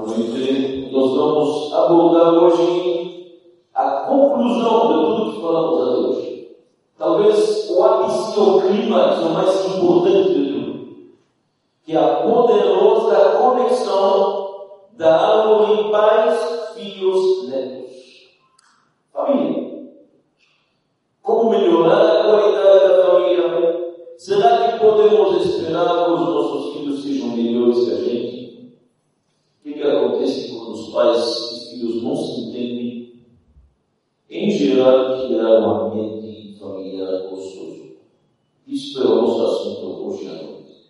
noite. Nós vamos abordar hoje a conclusão de tudo que falamos até hoje. Talvez o ápice ou clímax, o mais importante de tudo, que é a poderosa conexão da árvore pais, filhos, netos. Família. Como melhorar a qualidade da família? Será que podemos esperar que os nossos filhos sejam melhores que a gente? O que acontece quando os pais e filhos não se entendem? Em geral, criar um ambiente familiar gostoso. Isso é o nosso assunto hoje à noite.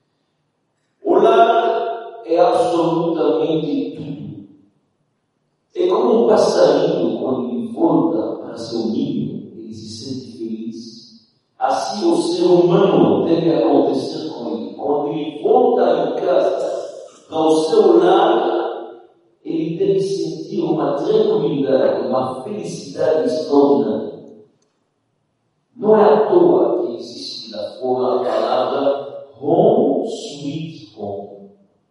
O lar é absolutamente tudo. É como um passarinho quando ele volta para seu ninho, ele se sente feliz. Assim o ser humano deve acontecer com ele. Quando ele volta em casa, para o seu lar, ele deve sentir uma tranquilidade, uma felicidade extraordinária. Não é à toa que existe lá fora a palavra home sweet home.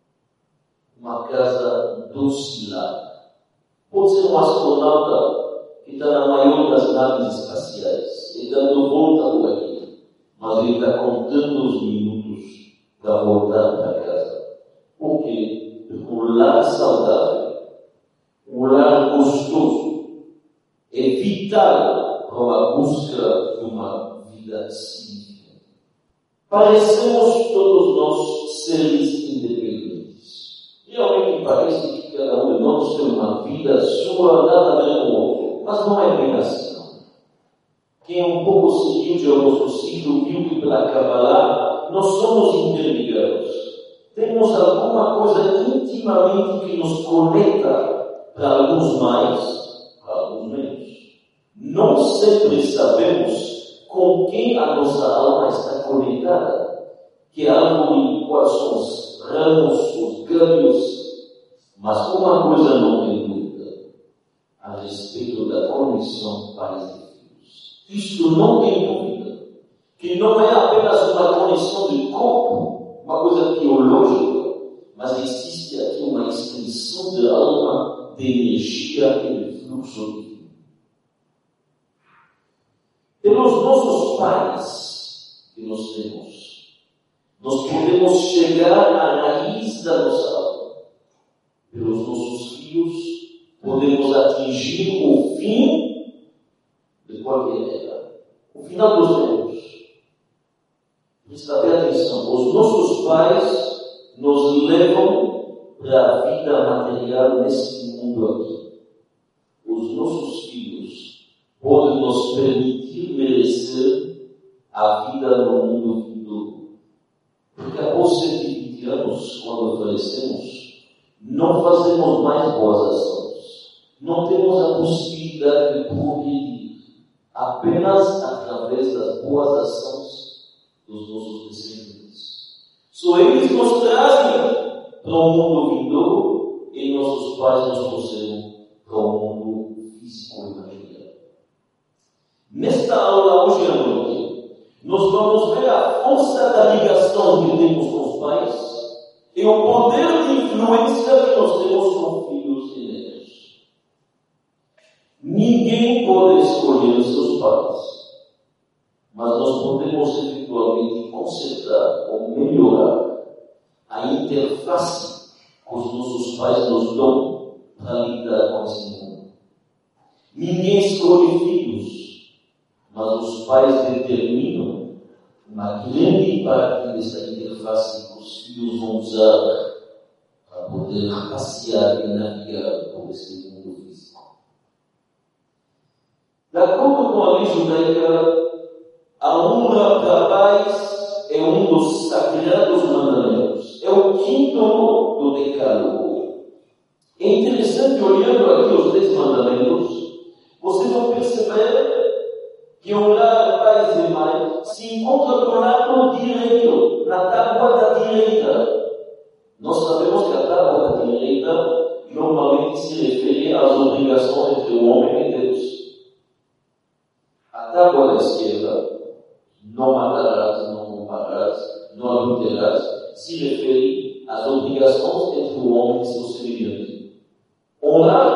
Uma casa doce lar. Pode ser um astronauta que está na maior das naves espaciais, ele dando volta por aqui, mas ele está contando os minutos para voltar para casa. Por quê? Porque um lar saudável, um lar gostoso, é vital para a busca de uma vida significativa. Parecemos todos nós seres independentes. Realmente parece que cada um de nós tem uma vida sua, nada a ver com o outro. Mas não é bem assim, não. Quem um pouco seguiu de nosso ciclo viu que pela Kabbalah nós somos interligados. Temos alguma coisa intimamente que nos conecta, para alguns mais, para alguns menos. Não sempre sabemos com quem a nossa alma está conectada, que árvore, quais são os ramos, os galhos, mas uma coisa não tem dúvida, a respeito da conexão pais e filhos. Isto não tem dúvida, que não é apenas uma conexão de corpo, uma coisa biológica, mas existe aqui uma extensão de alma, de energia e de fluxo de vida. Pelos nossos pais que nós temos, nós podemos chegar à raiz da nossa alma. Pelos nossos filhos, podemos atingir o fim de qualquer era. O final dos tempos. Presta bem atenção. Os nossos pais nos levam para a vida material nesse mundo aqui. Os nossos filhos podem nos permitir merecer a vida no mundo vindouro. Porque após 120 anos, quando falecemos, não fazemos mais boas ações. Não temos a possibilidade de progredir apenas através das boas ações dos nossos descendentes. Só eles nos trazem para o mundo vindouro e nossos pais nos trouxeram para o mundo físico e material. Nesta aula hoje à noite, nós vamos ver a força da ligação que temos com os pais e o poder de influência que nós temos com filhos e netos. Ninguém pode escolher os seus pais, mas nós podemos eventualmente consertar ou melhorar a interface que os nossos pais nos dão para lidar com esse mundo. Ninguém escolhe filhos, mas os pais determinam uma grande parte dessa interface que os filhos vão usar para poder passear e navegar por esse mundo físico. De acordo com a lei judaica, a honra para pais é um dos sagrados mandamentos. É o quinto do decálogo. É interessante, olhando aqui os 10 mandamentos, vocês vão perceber que honrar pais e mães se encontra do lado direito, na tábua da direita. Nós sabemos que a tábua da direita normalmente se refere às obrigações entre o homem e Deus. A tábua da esquerda, não matarás, não roubarás, não adulterarás, se refere às obrigações entre o homem e seu semelhante.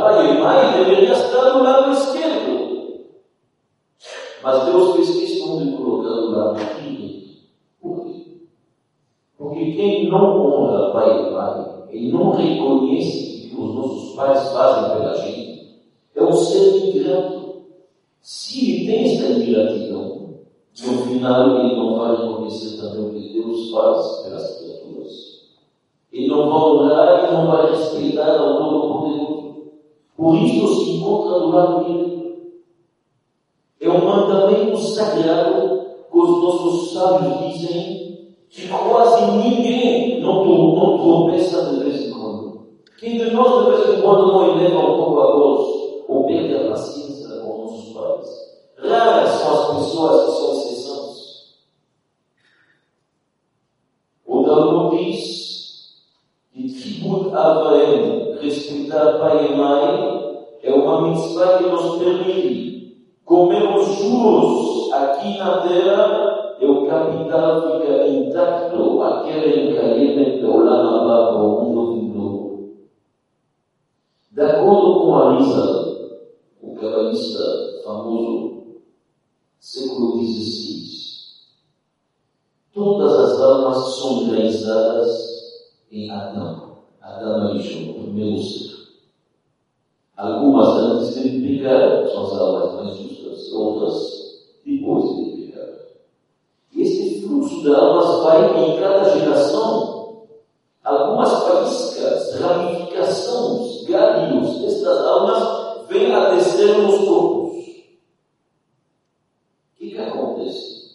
pai e mãe deveria estar do lado esquerdo. Mas Deus fez questão de colocar do lado direito. Por quê? Porque quem não honra pai e mãe e não reconhece o que os nossos pais fazem pela gente, é um ser ingrato. Se ele tem esta ingratidão, no final ele não vai reconhecer também o que Deus faz pelas criaturas. Ele não vai honrar e não vai respeitar ao Todo-Poderoso. Por isso se encontra do lado direito. É um mandamento sagrado que os nossos sábios dizem que quase ninguém não tropeça de vez em quando. Quem de nós de vez em quando não eleva um pouco a voz ou perde a paciência com os nossos pais? Raras são as pessoas que são exceções. O Talmud diz que Kibud Avaim, respeitar pai e mãe, é uma mitzvah que nos permite comer os juros aqui na terra e o capital fica intacto, aquele encaimento do Olam Haba, o mundo vindouro. De acordo com Arizal, o cabalista famoso, século XVI, todas as almas são enraizadas em Adão. Adão Arishon, o primeiro ser. Algumas antes de pecar são as almas mais justas, outras depois de pecar. E esse fluxo de almas vai em cada geração. Algumas faíscas, ramificações, galhos destas almas vêm a descer nos corpos. O que acontece?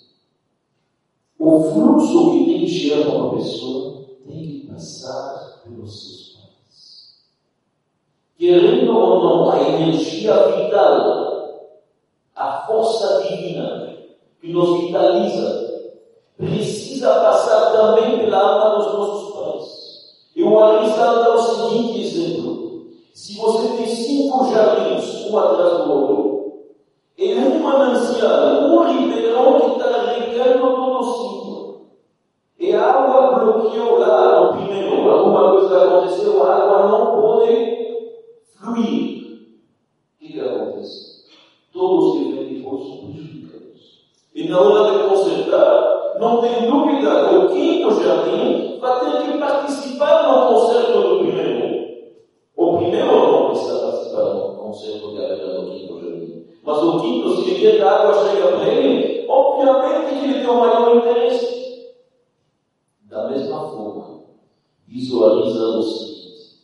O fluxo que tem que chegar para uma pessoa tem que passar pelos seus pais. Querendo ou não, a energia vital, a força divina que nos vitaliza, precisa passar também pela alma dos nossos pais. Eu vou dar o seguinte exemplo. Se você tem 5 jardins, um atrás do outro, em um manancial, um ribeirão que está regando todo o sítio, e a água bloqueou lá no primeiro, alguma coisa aconteceu, a água não pode fluir. O que acontece? Todos que vêm depois são prejudicados. E na hora de consertar, não tem dúvida que o quinto jardim vai ter que participar no conserto do primeiro. O primeiro não precisa participar no conserto de arreglar do quinto jardim. Mas o quinto, se ele quer que a água chegue para ele, obviamente que ele tem o maior interesse. Da mesma forma, visualiza o seguinte: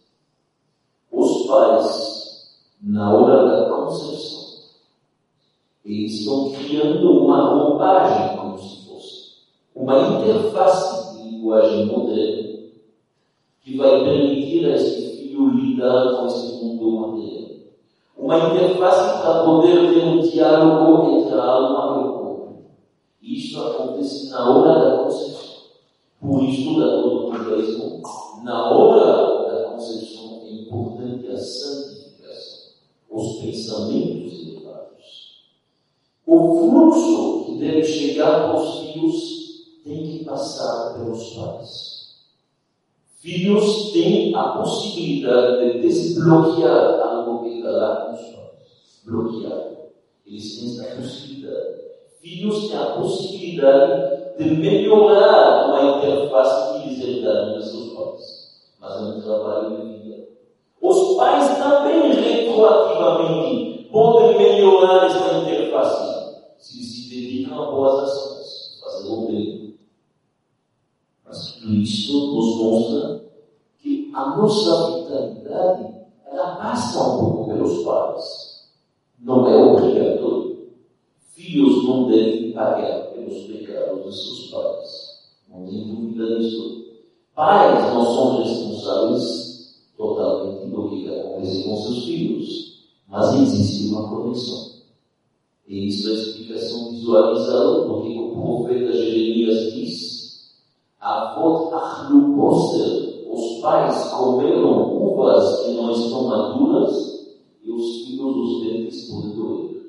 os pais, na hora da concepção, eles estão criando uma roupagem, como se fosse uma interface de linguagem moderna que vai permitir a esse filho lidar com esse mundo material. Uma interface para poder ter um diálogo entre a alma e o corpo. E isto acontece na hora da concepção. Por isso, da todo o judaísmo, na hora da concepção é importante a santificação, os pensamentos elevados. O fluxo que deve chegar para os filhos tem que passar pelos pais. Filhos têm a possibilidade de desbloquear algo que está lá com os pais. Bloquear. Eles têm essa possibilidade. Filhos têm a possibilidade de melhorar uma interface que eles herdaram dos seus pais. Mas é um trabalho de vida. Os pais também, retroativamente, podem melhorar essa interface se eles se dedicam a boas ações, fazer o bem. Mas tudo isso nos mostra que a nossa vitalidade ela passa um pouco pelos pais. Não é obrigatório. Filhos não devem pagar pelos pecados de seus pais. Não tem dúvida disso. Pais não são responsáveis totalmente do que acontece com seus filhos. Mas existe uma conexão. E isso é a explicação visualizada do que o profeta Jeremias diz. Avot achlu boser, os pais comeram uvas que não estão maduras e os filhos os dentes por doer.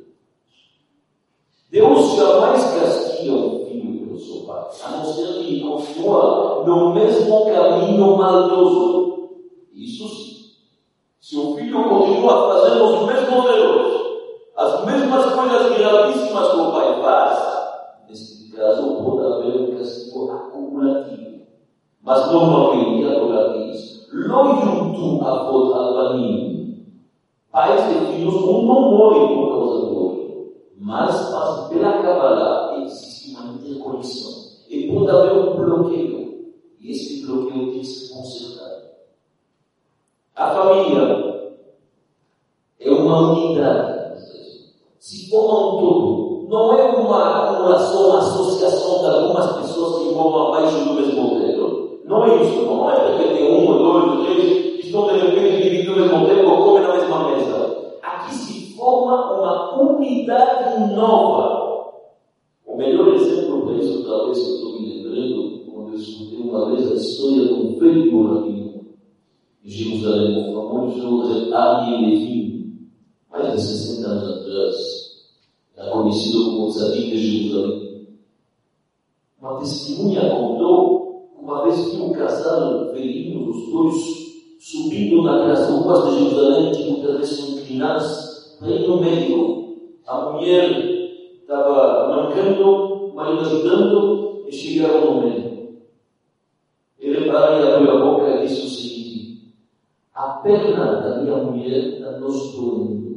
Deus jamais castiga um filho pelo seu pai, a não ser que ele continua no mesmo caminho maldoso. Isso sim. Se o filho continua fazendo os mesmos erros, as mesmas coisas gravíssimas que o pai faz, nesse caso pode haver um castigo acumulativo. Mas normalmente, agora diz, lo junto a vos albanim, pais e filhos não morrem por causa do outro, mas pela Kabbalah existe uma interconexão. E pode haver um bloqueio, e esse bloqueio tem que ser consertado. A família é uma unidade, se forma um todo. Não é uma acumulação, uma associação de algumas pessoas que formam abaixo do mesmo teto. Não é isso, não é porque tem um, dois, três, que estão de repente divididos no mesmo teto ou comem na mesma mesa. Aqui se forma uma unidade nova. O melhor exemplo para isso, talvez eu estou me lembrando, quando eu escutei uma vez a história de um velho rabino em Jerusalém, o famoso Ari Levin, mais de 60 anos atrás, era conhecido como o Tzadik de Jerusalém. Uma testemunha contou, uma vez que um casal velhinho, os dois, subindo naquelas ruas de Jerusalém, que muitas vezes são inclinadas, para ir no médico. A mulher estava mancando, o marido ajudando, e chegaram no médico. Ele parou e abriu a boca e disse o seguinte: a perna da minha mulher está nos doendo.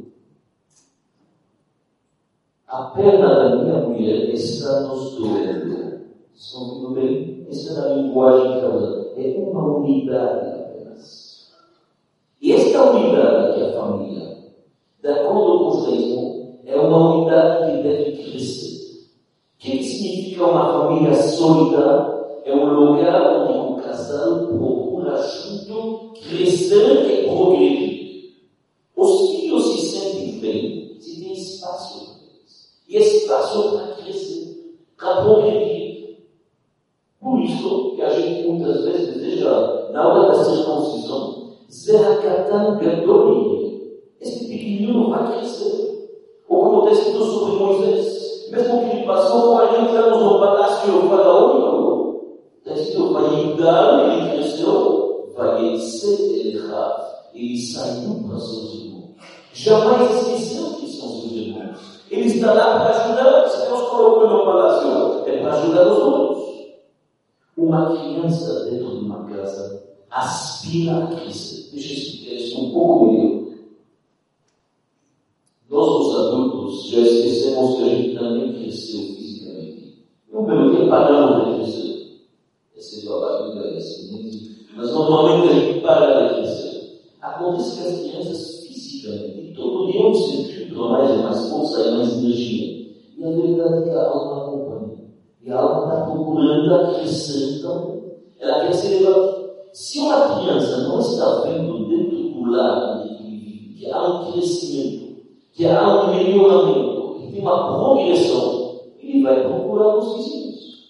A perna da minha mulher está nos doendo. Estão ouvindo bem? Essa é a linguagem que ela é uma unidade apenas. E esta unidade que é a família, de acordo com o judaísmo, é uma unidade que deve crescer. O que significa uma família sólida? É um lugar onde o casal procura junto crescer e progredir. Os filhos se sentem bem se tem espaço para eles. E espaço para crescer, para progredir. Por isso que a gente muitas vezes deseja, na hora da circuncisão, Zerakatan Gadoli. Esse pequenininho vai crescer. Ou como está escrito sobre Moisés, mesmo que ele passou 40 anos no palácio faraônico, está escrito, vai dar, ele cresceu, vai ser ele saiu para seus irmãos. Jamais esqueceu que são seus irmãos. Ele está lá para ajudar, se Deus colocou no palácio, é para ajudar os outros. Uma criança dentro de uma casa aspira a crescer. Deixa eu explicar isso um pouco melhor. Nós, os adultos, já esquecemos que a gente também cresceu fisicamente. Não pelo que paramos de crescer. Essa é a barriga, é assim. Mas normalmente a gente para de crescer. Acontece que as crianças fisicamente, todo dia 1 centímetro a mais é mais força e mais energia. E a verdade é que a alma acompanha. E a alma está procurando crescer também. Ela quer se levar. Se uma criança não está vendo dentro do lar onde ele vive que há um crescimento, que há um melhoramento, que tem uma progressão, ele vai procurar os vizinhos.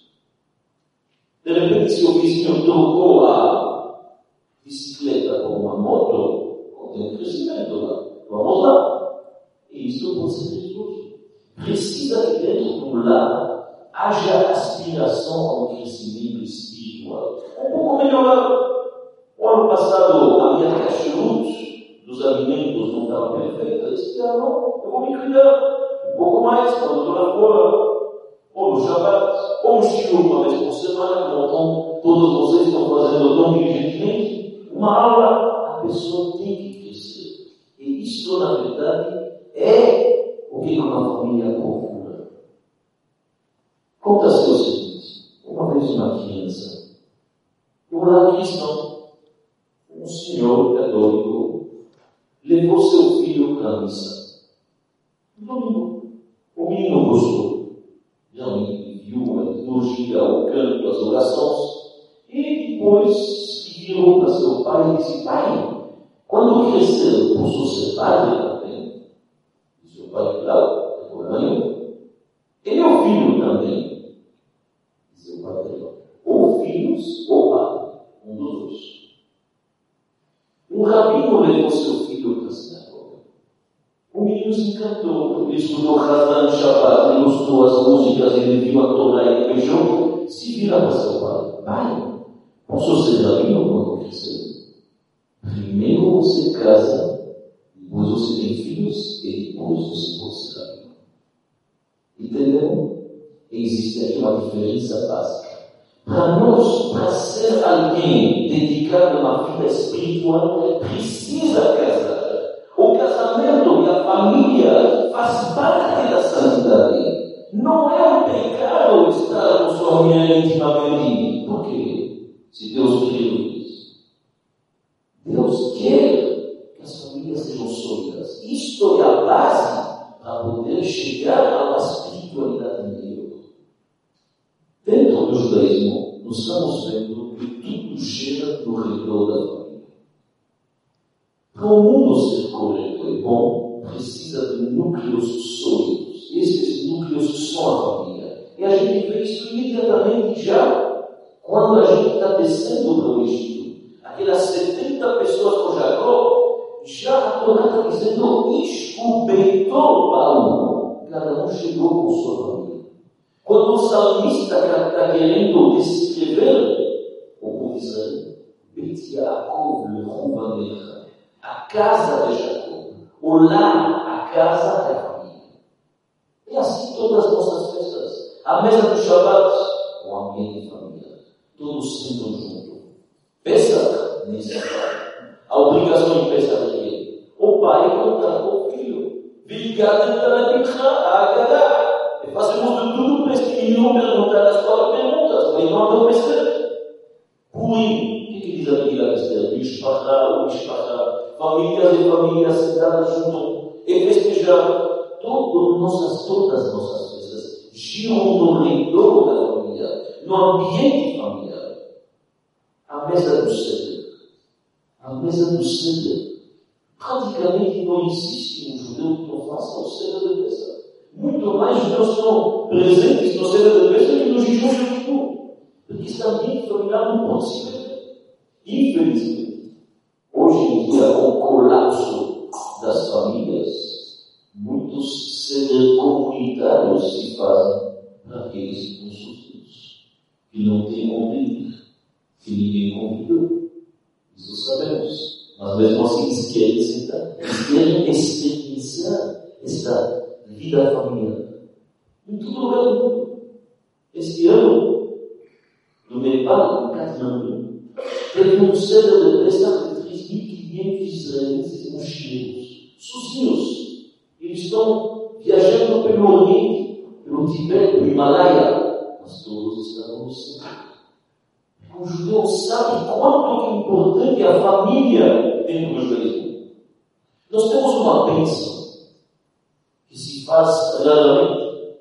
De repente, se o vizinho trocou a bicicleta por uma moto, tem um crescimento lá. Vamos lá. E isso pode ser perigoso. Precisa que dentro do lar haja aspiração ao crescimento espiritual. Um pouco melhorado. O ano passado, a minha cachorros dos alimentos não estava perfeita. Esse ano, eu vou me cuidar um pouco mais quando estou lá fora, ou no Shabbat, ou um shiur uma vez por semana, como todos vocês estão fazendo tão diligentemente. Uma aula, a pessoa tem que crescer. E isso, na verdade, é o que uma família procura. Conta-se o seguinte: uma vez uma criança, um lar cristão, um senhor católico levou seu filho para a missa. No domingo, o menino gostou. Realmente viu a liturgia, o canto, as orações. E depois se virou para seu pai e disse: pai, quando crescer, posso ser padre também? E seu pai, claro, ficou ganho. E meu filho também. E seu pai, ou filhos ou padre, um dos dois. Um rabino levou seu filho para a sinagoga. O menino se encantou, ele estudou Hazan Shabbat, ele gostou das músicas, ele viu a Torá e ele beijou. Se vira para seu pai: pai, posso ser rabino quando crescer? Primeiro você casa você tem filhos e depois você pode ser amigo. Entenderam? Existe aqui uma diferença básica. Para nós, para ser alguém dedicado a uma vida espiritual, precisa casar. O casamento e a família faz parte da santidade. Não é um pecado estar com sua mulher intimamente. Por quê? Se Deus quer isso. Deus quer que as famílias sejam sólidas. Isto é a base para poder chegar a uma espiritualidade melhor. Dentro do judaísmo, nós estamos vendo que tudo gira no redor da família. Para o mundo ser correto e bom, precisa de núcleos sólidos. E esses núcleos são a família. E a gente vê isso imediatamente já quando a gente está descendo para o Egito. Aquelas 70 pessoas com Jacó, já a Torá está dizendo: Ishbeitou Paulo. Cada um chegou com sua família. Quando o salmista está querendo descrever o povo de Israel, Bet Yaakov Lechuvanecha, a casa de Jacó, o lar, a casa da família. E assim todas as nossas festas. A mesa do Shabbat, o ambiente familiar. Todos sentam juntos. Pesach, nesse caso. A obrigação de Pesach é quê? O pai contar com o filho. Vilgatem Taladikha, a Agadá. E fazemos de tudo para esse menino perguntar as 4 perguntas. Mas não adormecer. Purim. O que diz aqui a Esther? Mishpachá, famílias e famílias sentadas junto. E festejar. Todas as nossas festas giram no redor da família, no ambiente familiar. A mesa do Seder. A mesa do Seder. Praticamente não existe um judeu que não faça o Seder de Pesach. Muito mais judeus são presentes no Seder de Pesach que no jejum de Yom. Porque esse ambiente familiar não pode se perder. Infelizmente, hoje em dia, com o colapso das famílias, muitos Seder comunitários se fazem para aqueles com seus filhos, que não têm onde ir, que ninguém convidou. Isso sabemos. Mas mesmo assim eles querem sentar, eles querem experienciar esta vida familiar. Em todo lugar do mundo. Este ano, no Nepal, em Kathmandu, teve um Seder de Pesach de 3.500 israelenses mochileiros, sozinhos. Eles estão viajando pelo Oriente, pelo Tibete, pelo Himalaia, mas todos estavam no centro. O judeu sabe quanto é importante a família dentro do judaísmo. Nós temos uma bênção que se faz raramente,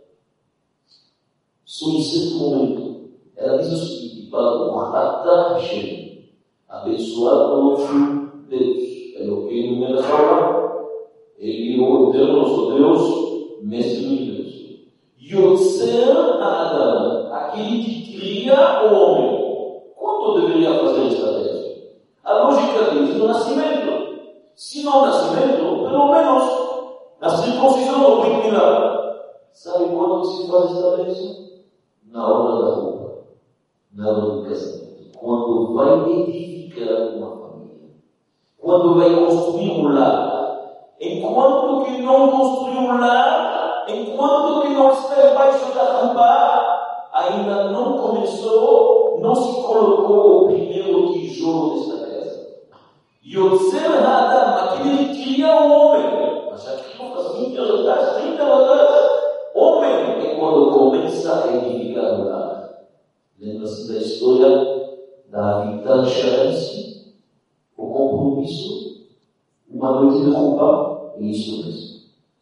só em certo momento. Ela diz o seguinte: para o Ratá Hashem, abençoado por Deus, é o que no meio da fala. Ele, o Eterno, nosso Deus, mestre do universo. Yotzer Adam, aquele que cria o homem. Quando deveria fazer esta tarefa? A lógica diz no nascimento. Se não nascimento, pelo menos na circuncisão do pilar. Sabe quando se faz esta tarefa? Na hora da roupa, na hora do casamento. Quando vai edificar uma família. Quando vai construir um lar. Enquanto que não construiu um lar, enquanto que não está debaixo da roupa, ainda não começou, não se colocou o primeiro tijolo desta casa. Yotzer Adam, aquele que cria o homem, mas já criou faz 20 anos atrás, 30 anos atrás. Homem é quando começa a edificar o lar. Lembra-se da história da Vital Sharansky, o compromisso. Uma noite de roupa, é isso mesmo.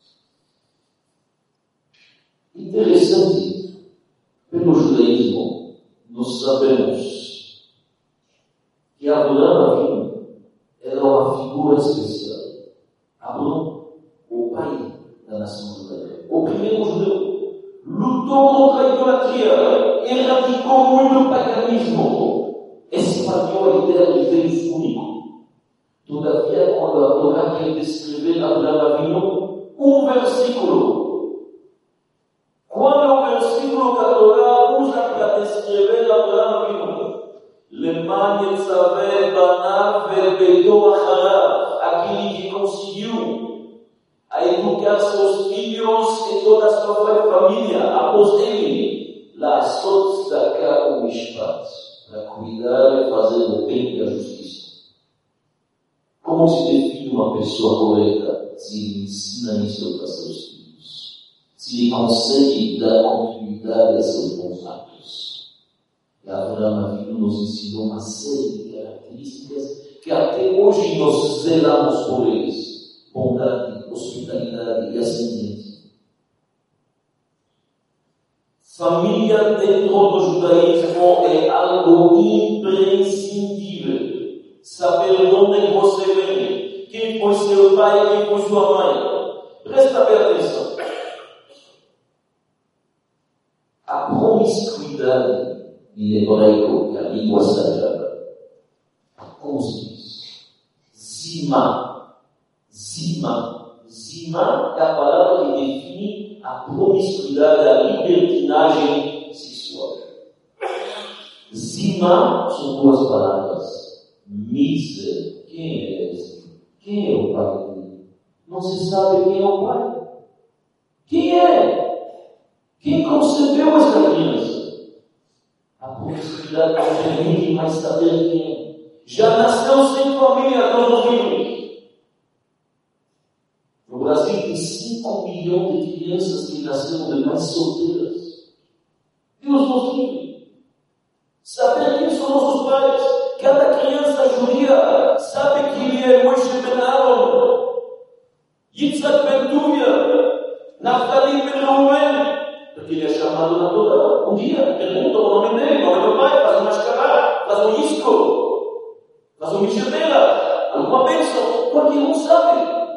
Interessante, pelo judaísmo, nós sabemos que Abraão era uma figura especial. Abraão, o pai da nação judaica, o primeiro judeu, lutou contra a idolatria, erradicou muito o paganismo, espalhou a ideia de Deus único. Todavia, quando a Torá quer descrever Abraão, um versículo. Qual é o versículo que a Torá usa para descrever Abraão? Leman yetzaveh banav vebeito acharav, aquele que conseguiu enviar seus filhos e toda a sua família após ele, לעשות צדקה ומשפט, para cuidar e fazer o bem e a justiça. Como se define uma pessoa correta? Se ele ensina isso para seus filhos, se ele consegue dar continuidade a seus bons atos. E Abraão Avinu nos ensinou uma série de características que até hoje nós zelamos por eles: bondade, hospitalidade e assim diante. Família dentro do judaísmo é algo imprescindível. Saber de onde você vem, quem foi seu pai, quem foi sua mãe. Presta bem atenção. A promiscuidade em hebraico, que é a língua sagrada, como se diz? Zima. Zima é a palavra que define a promiscuidade, a libertinagem sexual. Zima são duas palavras. Miser. Quem é esse? Quem é o pai dele? Não se sabe quem é o pai. Quem é? Quem concebeu essa criança? A promiscuidade não permite mais saber quem é. Já nasceu sem família todos os livros. No Brasil tem 5 milhões de crianças que nasceram de mães solteiras. Deus nos livre. Saber quem são nossos pais. Cada criança judia sabe que ele é Moshe ben Aaron, Yitzhak ben Tuvia, Naftali ben Reuven, porque ele é chamado na Torá. Um dia pergunta o nome dele, o nome do pai, faz uma escala, faz um isco, faz uma mexedeira, alguma bênção, porque não sabe.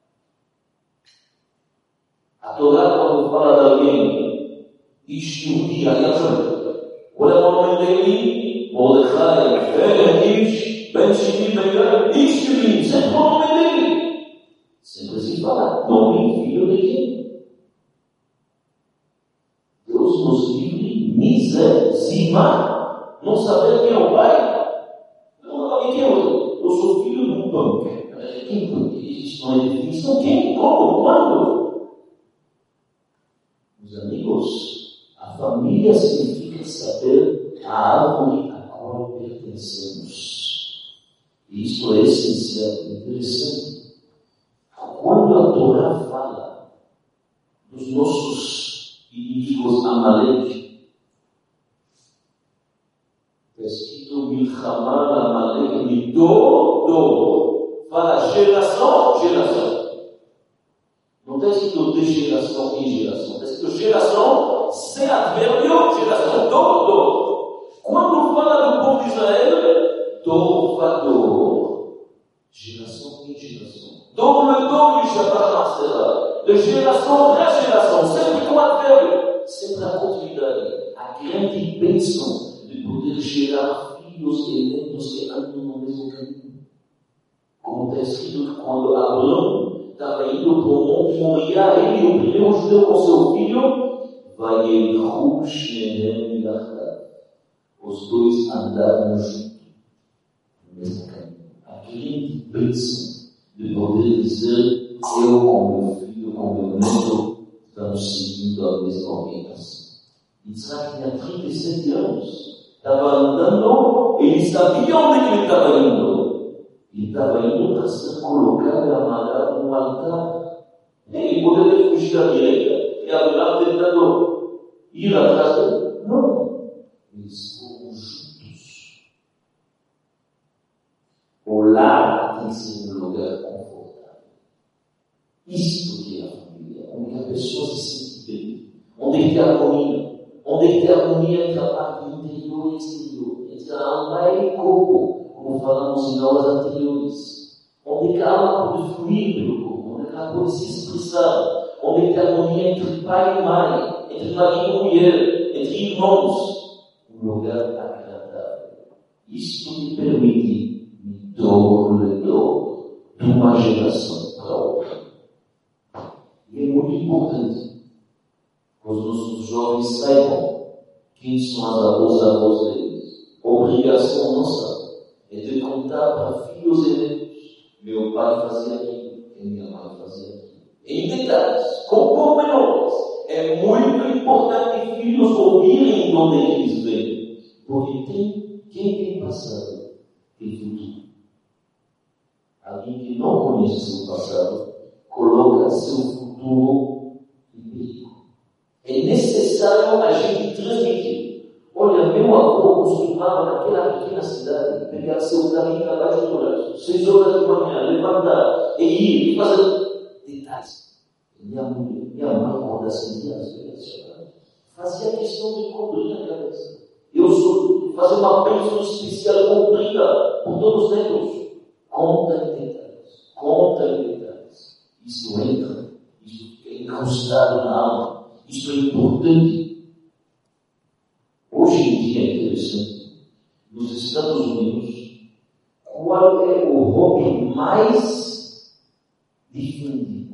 A Torá, quando fala de alguém, Ishudi, olha o nome dele, Mordecai, Ish, Ben Shimi, Ben Ishmi, sempre o nome dele. Sempre se fala, nome filho de quem? Deus nos livre, miséria, zima, não saber quem é o pai. Quem é eu sou filho de um punk. Quem punk? Isso não é definição. Quem? Como? Quando? Meus amigos, a família significa saber a árvore a qual pertencemos. E isso é essencial, interessante. Quando a Torá fala dos nossos inimigos Amaleque, está escrito Milchamar Amaleque, Midor, fala geração. Não está escrito de geração em geração, está escrito geração sem advérbio, geração, dor. Quando fala do povo de Israel, dor, geração em geração. Dor de Shabbat Matzera, de geração para geração, sempre com advérbio, sempre a continuidade, a grande bênção de poder gerar filhos e netos que andam no mesmo caminho. Como está escrito que quando Abraão estava indo para o Monte Moriá, ele, o primeiro judeu com seu filho, vai ele os dois andaram juntos no mesmo caminho. A grande bênção de poder dizer: eu com meu filho, com meu neto, estamos seguindo a mesma orientação. Isaac tinha 37 anos, estava andando, ele sabia onde ele estava indo. Ele estava indo para ser colocado e amarrado no altar. Ele poderia fugir à direita e Abraão tentando ir atrás dele. Não. Eles foram juntos. O lar tem que ser um lugar confortável. Isto que é a família, onde a pessoa se sente bem, onde tem harmonia, entre a parte interior e exterior, entre a alma e o corpo, como falamos em aulas anteriores, onde a alma pode fluir pelo corpo, onde ela pode se expressar, onde tem harmonia entre pai e mãe, entre marido e mulher, entre irmãos, um lugar agradável. Isto me permite me dor de uma geração para outra. E é muito importante que os nossos jovens saibam quem são os avós deles. A obrigação nossa é de contar para filhos e netos: meu pai fazia aquilo, e minha mãe fazia aquilo. em detalhes, com pormenores. É muito importante, filhos, ouvirem de onde eles vêm, porque quem tem passado tem futuro. Alguém que não conhece seu passado coloca seu futuro em perigo. É necessário a gente transmitir. Olha, meu avô costumava naquela pequena cidade pegar seu caminho abaixo do braço, 6 horas de manhã, levantar e ir, e fazer detalhes. Minha mãe, quando acendia as velhas, fazia questão de cobrir a cabeça. Eu sou fazer uma bênção especial comprida por todos os netos. Conta em detalhes. Isso entra, isso é incrustado na alma, isso é importante. Hoje em dia é interessante, nos Estados Unidos, qual é o hobby mais difundido?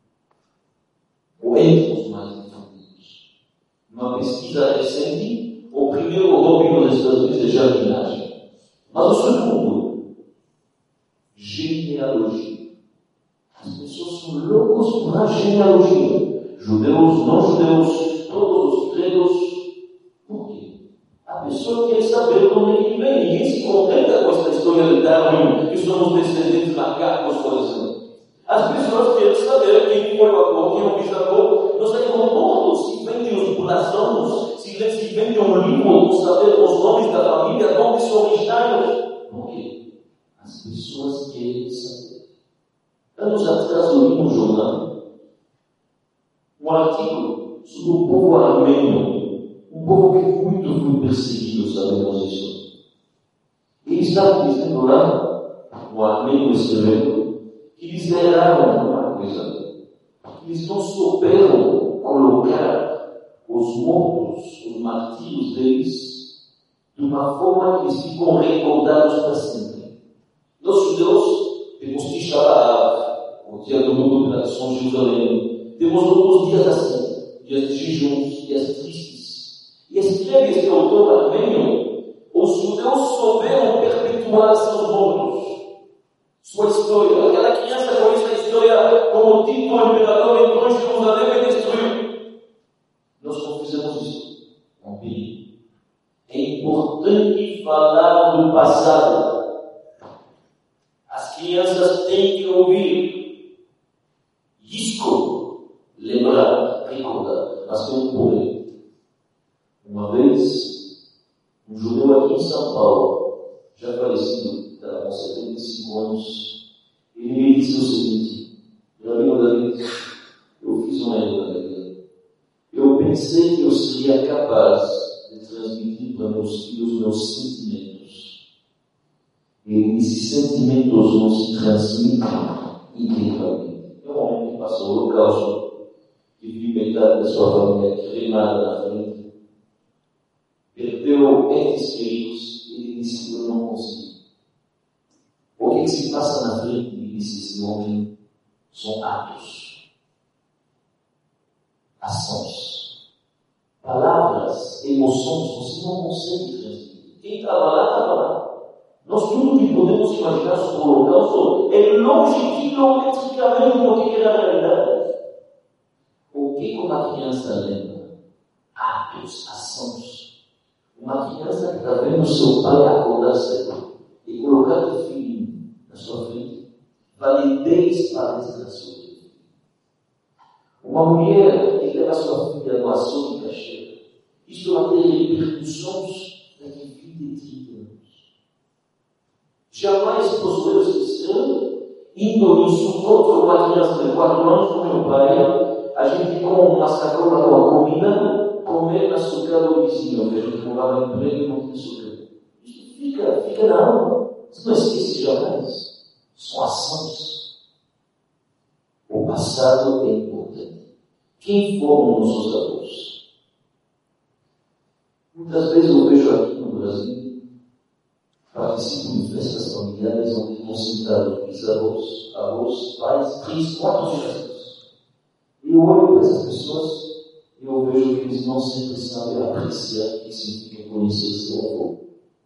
Ou entre os mais difundidos? Uma pesquisa recente, o primeiro hobby nos Estados Unidos é jardinagem. Mas o segundo, genealogia. As pessoas são loucas por a genealogia. Judeus, não judeus, todos os credos. Por quê? A pessoa quer saber de onde ele vem. Ninguém se contenta com essa história de Darwin, que somos descendentes macacos, por exemplo. As pessoas querem saber quem foi o avô, quem é o bisavô. Nós temos um ponto, se vem de os blasões, se vem de um livro, saber os nomes da família, de onde são originários. Por quê? As pessoas querem saber. Anos atrás eu li no jornal um artigo sobre o povo armênio, um povo que muito foi perseguido, sabemos isso. Eles estavam dizendo lá, o armênio escreveu, que eles erraram uma coisa. Eles não souberam colocar os mortos, os martírios deles, de uma forma que eles ficam recordados para sempre. Nós judeus temos Tisha B'Av, o dia do mundo da São Jerusalém. Temos outros dias assim, dias de jejuns, dias tristes. E escreve esse autor armênio, os judeus souberam perpetuar seus mortos, sua história. Aquela criança conhece a história como Tito, o imperador, entrou em Jerusalém e destruiu. Nós não fizemos isso. Não perigo. É importante falar do passado. As crianças têm que ouvir. Isso, lembrar, recordar. Mas tem um problema. Uma vez, um judeu aqui em São Paulo, já falecido, estava com 75 anos, ele me disse o seguinte: Rabino David, eu fiz uma erro na vida. Eu pensei que eu seria capaz de transmitir para meus filhos meus sentimentos. E esses sentimentos não se transmitem integralmente. É um homem que passou o holocausto, que viu metade da sua família cremada na frente, perdeu entes queridos e ele disse que eu não consegui. O que se passa na frente, me disse esse homem, são atos, ações, palavras, emoções, você não consegue transmitir. Quem estava lá, estava lá. Nós tudo que podemos imaginar sobre o holocausto é longe quilometricamente do que era a realidade. O que uma criança lembra? Atos, ações. Uma criança que está vendo seu pai acordar cedo e colocar o filho na sua frente, vale 10 palestras na sua vida. Uma mulher que leva sua filha no açougue e caixeira, isso vai ter repercussões daqui a 20, 30 anos. Jamais posso eu esquecer, indo em Sucoto, uma criança de 4 anos com meu pai, a gente com uma sacola com a comida, comer na açúcar do vizinho, que a gente morava em emprego e não tinha açúcar. Isso fica na alma. Você não esquece jamais. São ações. O passado é importante. Quem foram nossos avós? Muitas vezes eu vejo aqui no Brasil, participo de festas familiares onde estão sentados bisavós, avós, pais, 3, 4 gerações. E eu olho para essas pessoas e eu vejo que eles não sempre sabem apreciar o que significa conhecer seu avô.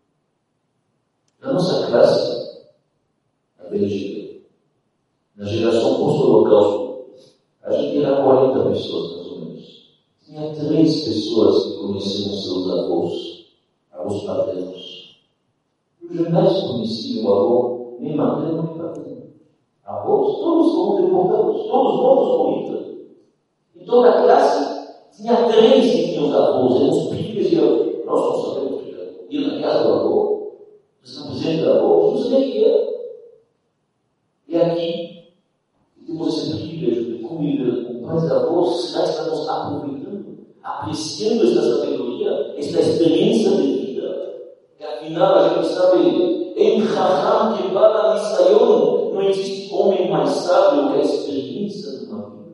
Na nossa classe, na Bélgica, na geração pós-holocausto, tinha 40 pessoas, mais ou menos. Tinha 3 pessoas que conheciam seus avós paternos. Eu jamais conheci meu avô, nem materno, nem paterno. Avós, todos foram deportados, todos mortos por Hitler. Em toda a classe, tinha 3 que tinham os avós, eram os privilegiados. Nós não sabemos que era. Ia na casa do avô, estava presente do avô, não sabia o que era. E aqui, temos esse privilégio de conviver com pais e avós, será que estamos aproveitando, apreciando esta sabedoria, esta experiência de vida? Que afinal a gente sabe, em Chacham que bala Nisayon, não existe homem mais sábio que a experiência de uma vida.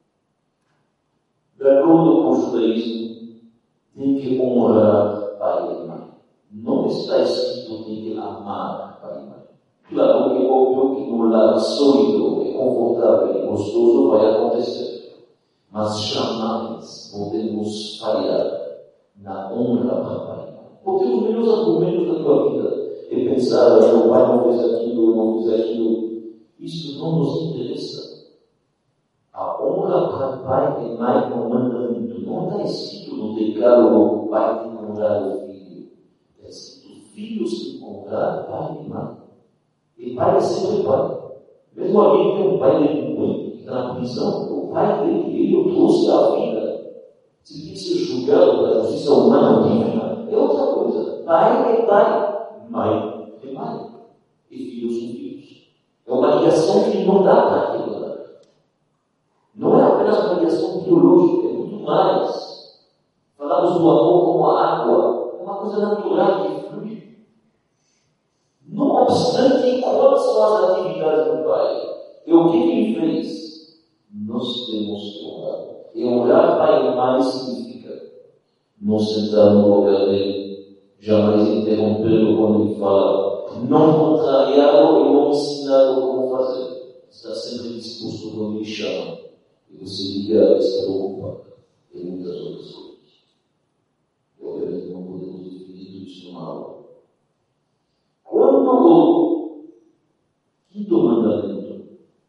De acordo com o judaísmo, tem que honrar pai e mãe. Não está escrito tem que amar pai e mãe. Claro que é óbvio que no lar sólido, confortável e gostoso vai acontecer. Mas jamais podemos falhar na honra para pai e mãe. Porque os melhores argumentos da tua vida é pensar, meu pai não fez aquilo, eu não fiz aquilo. Isso não nos interessa. A honra para pai e mãe é um mandamento. Não está escrito no decálogo o pai tem que honrar o filho. Está escrito filhos têm que honrar pai e mãe. E pai é sempre pai. Mesmo alguém que tem um pai delinquente, que está na prisão, o pai dele, ele o trouxe à vida. Se tem que ser julgado pela justiça humana divina, é outra coisa. Pai é pai, mãe é mãe. E filhos são filhos. É uma ligação que não dá para quebrar. Não é apenas uma ligação biológica, é muito mais. Falamos do amor como a água. É uma coisa natural que flui. Não obstante, quais são as atividades do Pai? E o que ele fez? Nós temos que honrar. E honrar Pai e Mãe significa não sentar no lugar dele, jamais interrompê-lo quando ele fala, não contrariá-lo e não ensiná-lo como fazer. Está sempre disposto quando ele chama. E você liga e se preocupa. E muitas outras coisas. E obviamente não podemos definir tudo isso numa aula. Quando o quinto mandamento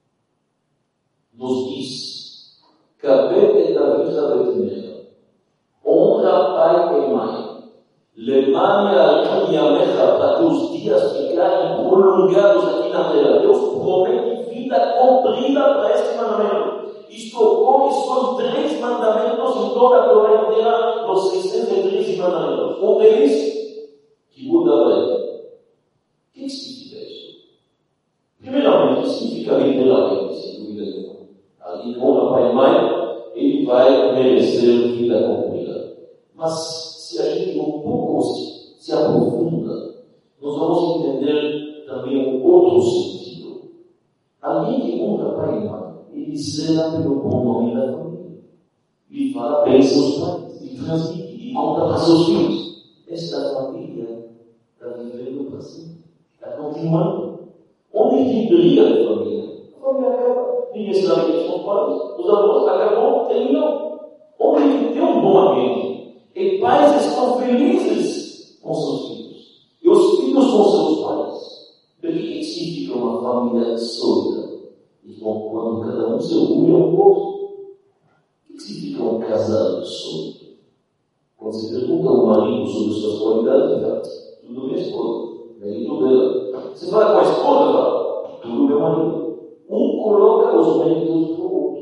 nos diz Kabed et avicha v'emecha, honra pai e mãe, leman ya'alchum yamecha, para que os dias ficarem prolongados aqui na terra. Deus promete vida comprida para este mandamento. Isto ocorre só em 3 mandamentos em toda a Torá inteira, nos 613 mandamentos. Um deles, que muda a lei. O que significa isso? Primeiramente, significa literalmente, sem dúvida nenhuma. Ali, honra pai e mãe, ele vai merecer vida cumprida. Mas, se a gente um pouco se aprofunda, nós vamos entender também um outro sentido. Alguém que honra pai e mãe, ele zela pelo bom nome da família. Ele fala bem seus pais, ele transmite, e conta para seus filhos. Esta família está vivendo para sempre. Está continuando. Onde tem briga de família? A família acaba. Ninguém sabe quem são os pais. Os avós acabam, terminam. Onde tem um bom ambiente. E pais estão felizes com seus filhos. E os filhos com seus pais. O que significa uma família sólida? E quando cada um se orgulha um pouco. O que significa um casado sólido? Quando se pergunta ao marido sobre suas qualidades, ele fala, tudo minha esposa. Mérito dela. Você fala com a esposa, fala, tudo meu marido. Um coloca os méritos do outro.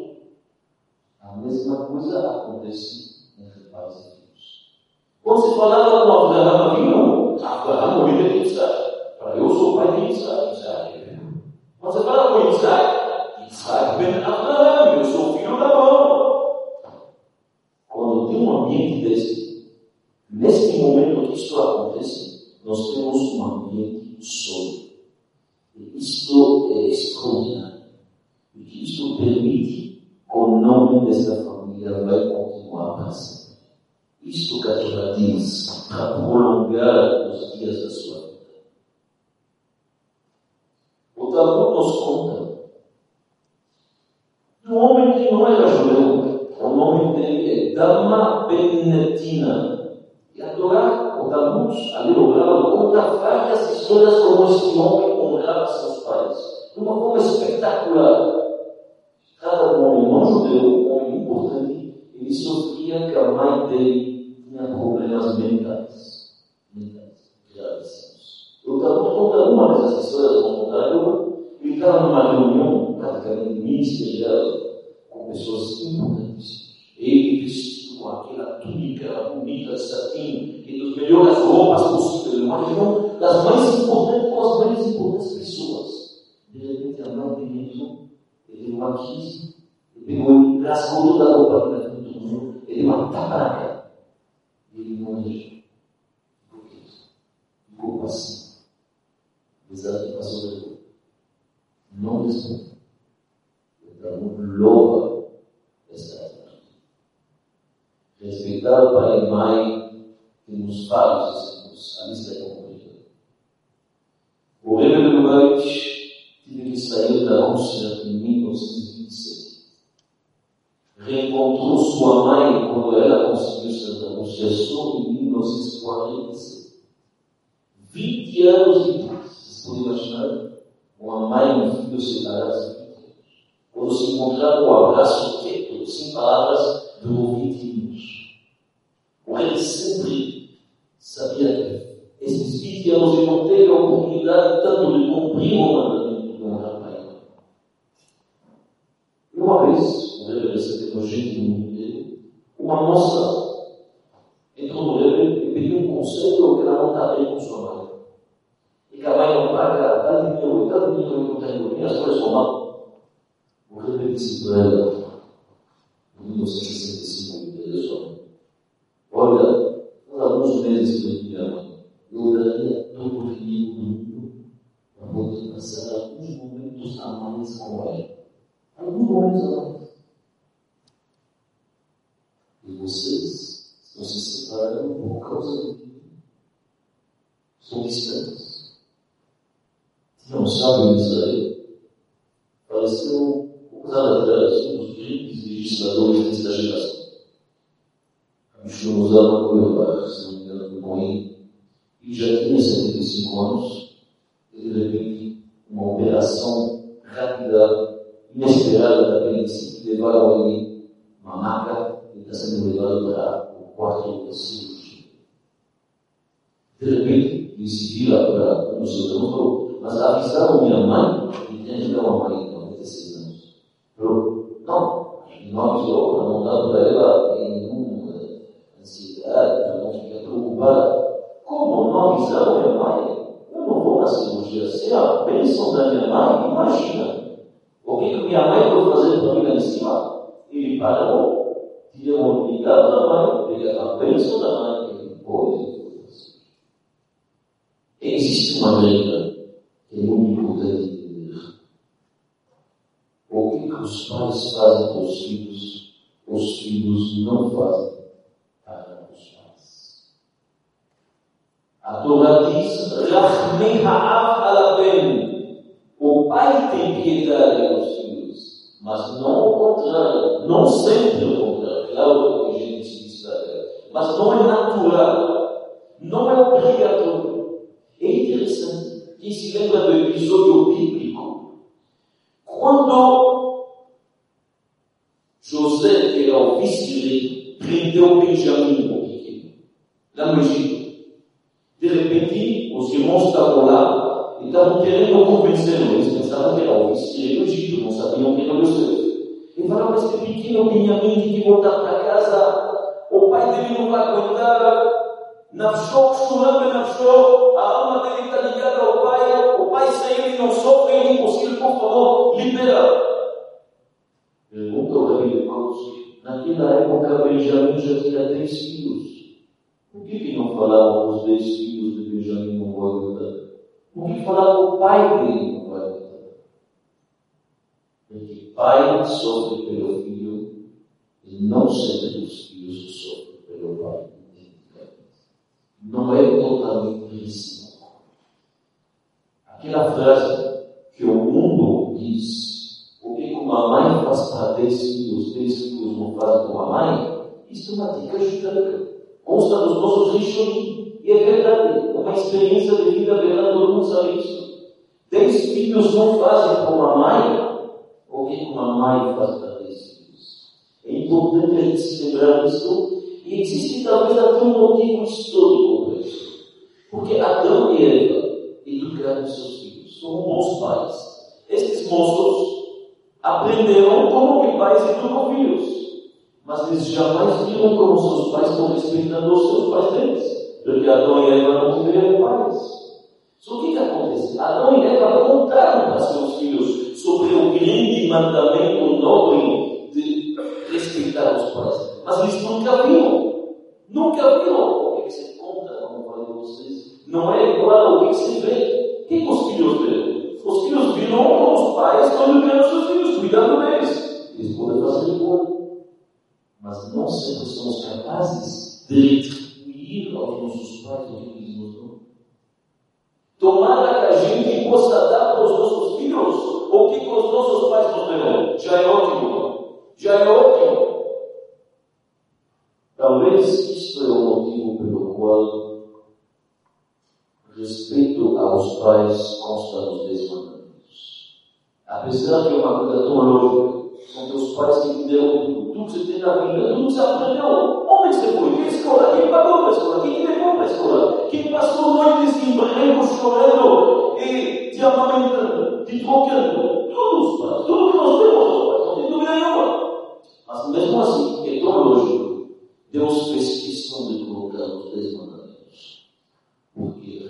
A mesma coisa acontece entre pais e filhos. Quando se falava com Abraham, não, Abraham morreu de Isaac. Para eu sou pai de Isaac. Quando você fala com Isaac vem Abraham, eu sou filho da mão. Quando tem um ambiente desse, nesse momento que isso acontece, nós temos um ambiente sólido. E isto é extraordinário. Porque isto permite que o nome desta família vai continuar para sempre. Isto que a Torá diz para prolongar os dias da sua vida. O Talmud nos conta de um homem que não era judeu. O nome dele é Dama ben Netina. E a Torá, o Talmud, ali no grau, conta várias histórias como este homem honrava seus pais. De uma forma espetacular. Cada homem não judeu, um homem pai dele tinha problemas mentais. Gravíssimos. Eu conto uma dessas histórias, vou contar agora. Ele estava numa reunião praticamente ministerial com pessoas importantes. Ele vestido com aquela túnica bonita de satim e das melhores roupas possíveis. Uma reunião das mais importantes com as mais importantes pessoas. De repente, a mãe dele entrou, ele teve uma crise, ele pegou e rasgou toda a roupa na frente do mundo, ele deu uma tapa na cara. E ele não deixou. Por quê? Ficou passivo. Exato, passou da rua. Não responde. Então, louva esta atitude. Respeitar o pai e mãe, temos vários exemplos, a lista é completa. O Rebbe Lubavitch teve que sair da Rússia em 1927. Reencontrou sua mãe quando ela conseguiu sair da Rússia só em 1947. 20 anos depois, vocês podem imaginar? Uma mãe e um filho separados. Quando se encontraram, um abraço quieto, sem palavras, durou 20 minutos. O rei sempre sabia que esses 20 anos ele não teve a oportunidade tanto de cumprir o mandamento de honrar pai e mãe. E uma vez, o rei recebeu gente no mundo dele, uma moça entrou no rei e pediu um conselho que ela não está bem com sua mãe. E que a mãe não paga tal dinheiro, eu não tenho, minhas coisas são mal. O rei disse para ela, em 1965, olha, há alguns meses que eu tive a mãe, eu daria todo o dinheiro do mundo para poder passar alguns momentos a mais com ela. Alguns momentos a mais. E vocês estão se separando por causa do que são distantes. Não sabem em Israel. Faleceu poucos anos atrás um dos grandes legisladores desta geração. Shlomo Goldbach, se não me engano, com ele. E já tinha 75 anos. E de repente, uma operação rápida, inesperada da apendicite, levaram ele uma maca e está sendo levado para o quarto da cirurgia. De repente, ele se vira para o seu irmão e falou: mas avisaram minha mãe, e tem ainda uma mãe de 96 anos. Falou: não avisou, para não dar para ela nenhuma ansiedade, não ficar preocupada. Como não avisaram minha mãe? Eu não vou na cirurgia. Se é a bênção da minha mãe, imagina. O que minha mãe pode fazer para mim lá em cima? Ele parou, tirou o obrigado da mãe, pegou a bênção da mãe, e ele pôde. Existe uma regra que é muito importante entender. O que os pais fazem com os filhos não fazem para os pais. A Torá diz: Rachmei ha'av ala ben. O pai tem piedade aos filhos, mas não o contrário, não sempre o contrário. Claro que a gente se distraga, mas não é natural, não é obrigatório. É interessante. Quem se lembra do episódio bíblico? Quando José, que era o vice-rei, prendeu Benjamim, o pequeno, lá no Egito. De repente, os irmãos estavam lá e estavam querendo convencê-lo. Eles pensavam que era o vice-rei do Egito, não sabiam quem era José. E falaram: mas esse pequeno Benjamim tem que voltar para casa, o pai dele não vai aguentar. Nafshó, chorando Nafshó, a alma dele está ligada ao pai saiu e não sofre, é impossível, por favor, libera. Pergunta o Rabi de Koski: naquela época Benjamim já tinha 10 filhos. Por que não falavam os 10 filhos de Benjamim não vão aguentar? Por que falavam o pai dele não vai aguentar? Porque pai sofre pelo filho e não sempre os filhos sofrem pelo pai. Não é totalmente recíproco. Aquela frase que o mundo diz: o que uma mãe faz para 10 filhos não fazem com a mãe, isso é uma dica judaica. Consta dos nossos rishonim. E é verdade, uma experiência de vida verdade, todo mundo sabe isso. 10 filhos não fazem com a mãe, o que uma mãe faz para 10 filhos. É importante a gente se lembrar disso. E existe talvez até um motivo histórico para isso. Porque Adão e Eva educaram seus filhos, foram bons pais. Estes moços aprenderam como que pais educam filhos. Mas eles jamais viram como seus pais estão respeitando os seus pais deles. Porque Adão e Eva não tiveram pais. Só que acontece? Adão e Eva contaram para seus filhos sobre o grande mandamento nobre de respeitar os pais. Mas eles nunca viram. Nunca viram. O que você conta, como falei para vocês, não é igual ao que você vê. O que os filhos viram? Os filhos viram como os pais estão educando os seus filhos, cuidando deles. Eles podem fazer igual. Mas não sempre somos capazes de retribuir aos nossos pais o que eles nos dão. Tomara que a gente possa dar para os nossos filhos o que os nossos pais nos deram. Já é ótimo. Já é ótimo. Talvez isto é o motivo pelo qual respeito aos pais consta nos 10 mandamentos. Apesar que é uma coisa tão lógica, são teus pais que te deram tudo que você tem na vida, tudo que você aprendeu. Onde você foi? Que escola? Quem pagou para a escola? Quem te levou para a escola? Quem passou noites em barreiro chorando e te amamentando, te trocando? Todos os pais, tudo que nós temos aos pais, não tem dúvida nenhuma. Mas mesmo assim, é tão lógico, Deus fez questão de colocar os 10 mandamentos. Porque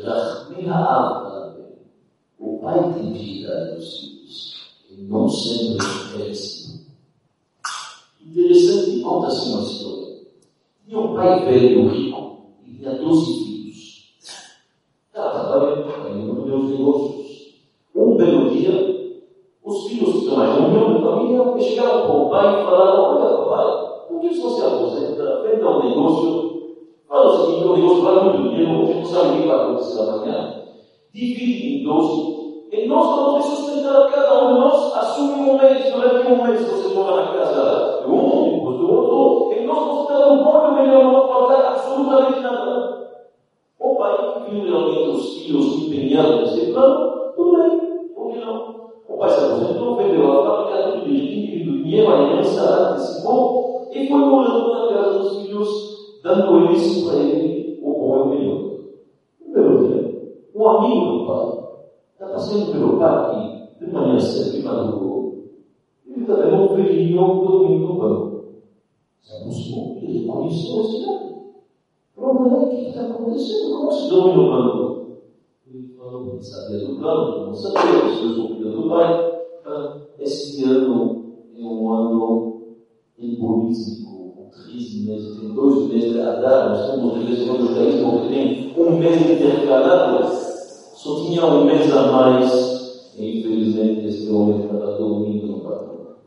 o pai tem piedade dos filhos, e não sempre é assim. Interessante, conta-se uma história. Tinha um pai velho, rico, e tinha 12 filhos. Estava trabalhando nos meus negócios. Um belo dia, os filhos que são mais nomes da família chegaram para o pai e falaram: olha, papai, por que você aposenta? Venda um negócio. Fala o seguinte: o negócio vale muito dinheiro, a gente não sabe o que vai acontecer amanhã. Divide em 12. E nós vamos sustentar cada um de nós, assume um mês, durante um mês você mora na casa de um, depois do outro, e nós vamos dar um bom e melhor, não vai faltar absolutamente nada. O pai, que viu realmente os filhos empenhados nesse plano, tudo bem, por que não? O pai se aposentou, vendeu a fábrica, tudo direitinho, dinheiro, a herança, antecipou, e foi morando na casa dos filhos, dando eles para ele o bom e o melhor. Um belo dia, um amigo do pai está passando pelo parque de manhã cedo e madrugou. Ele está vendo um velhinho dormindo no banco. Se aproximou, ele reconheceu esse homem. Pronto, o que está acontecendo? Como se dorme no banco? Ele falou que sabia do plano, não sabia, as coisas ouvidas do pai. Esse ano é um ano embolísmico, com 13 meses, tem 2 meses a dar, nós temos uma igreja do país, porque tem um mês intercalado. Só tinha um mês a mais, e infelizmente esse homem estava dormindo no patrão.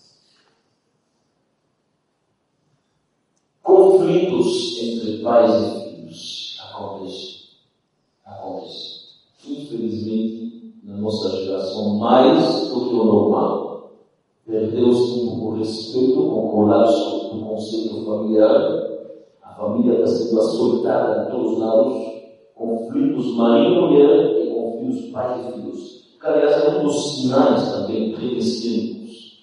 Conflitos entre pais e filhos acontecem. Infelizmente, na nossa geração, mais do que o normal. Perdeu-se um pouco o respeito com o colapso do conceito familiar. A família está sendo açoitada de todos os lados. Conflitos marido e mulher e conflitos pai e filhos. Que, aliás, é um dos sinais também pré-messiânicos.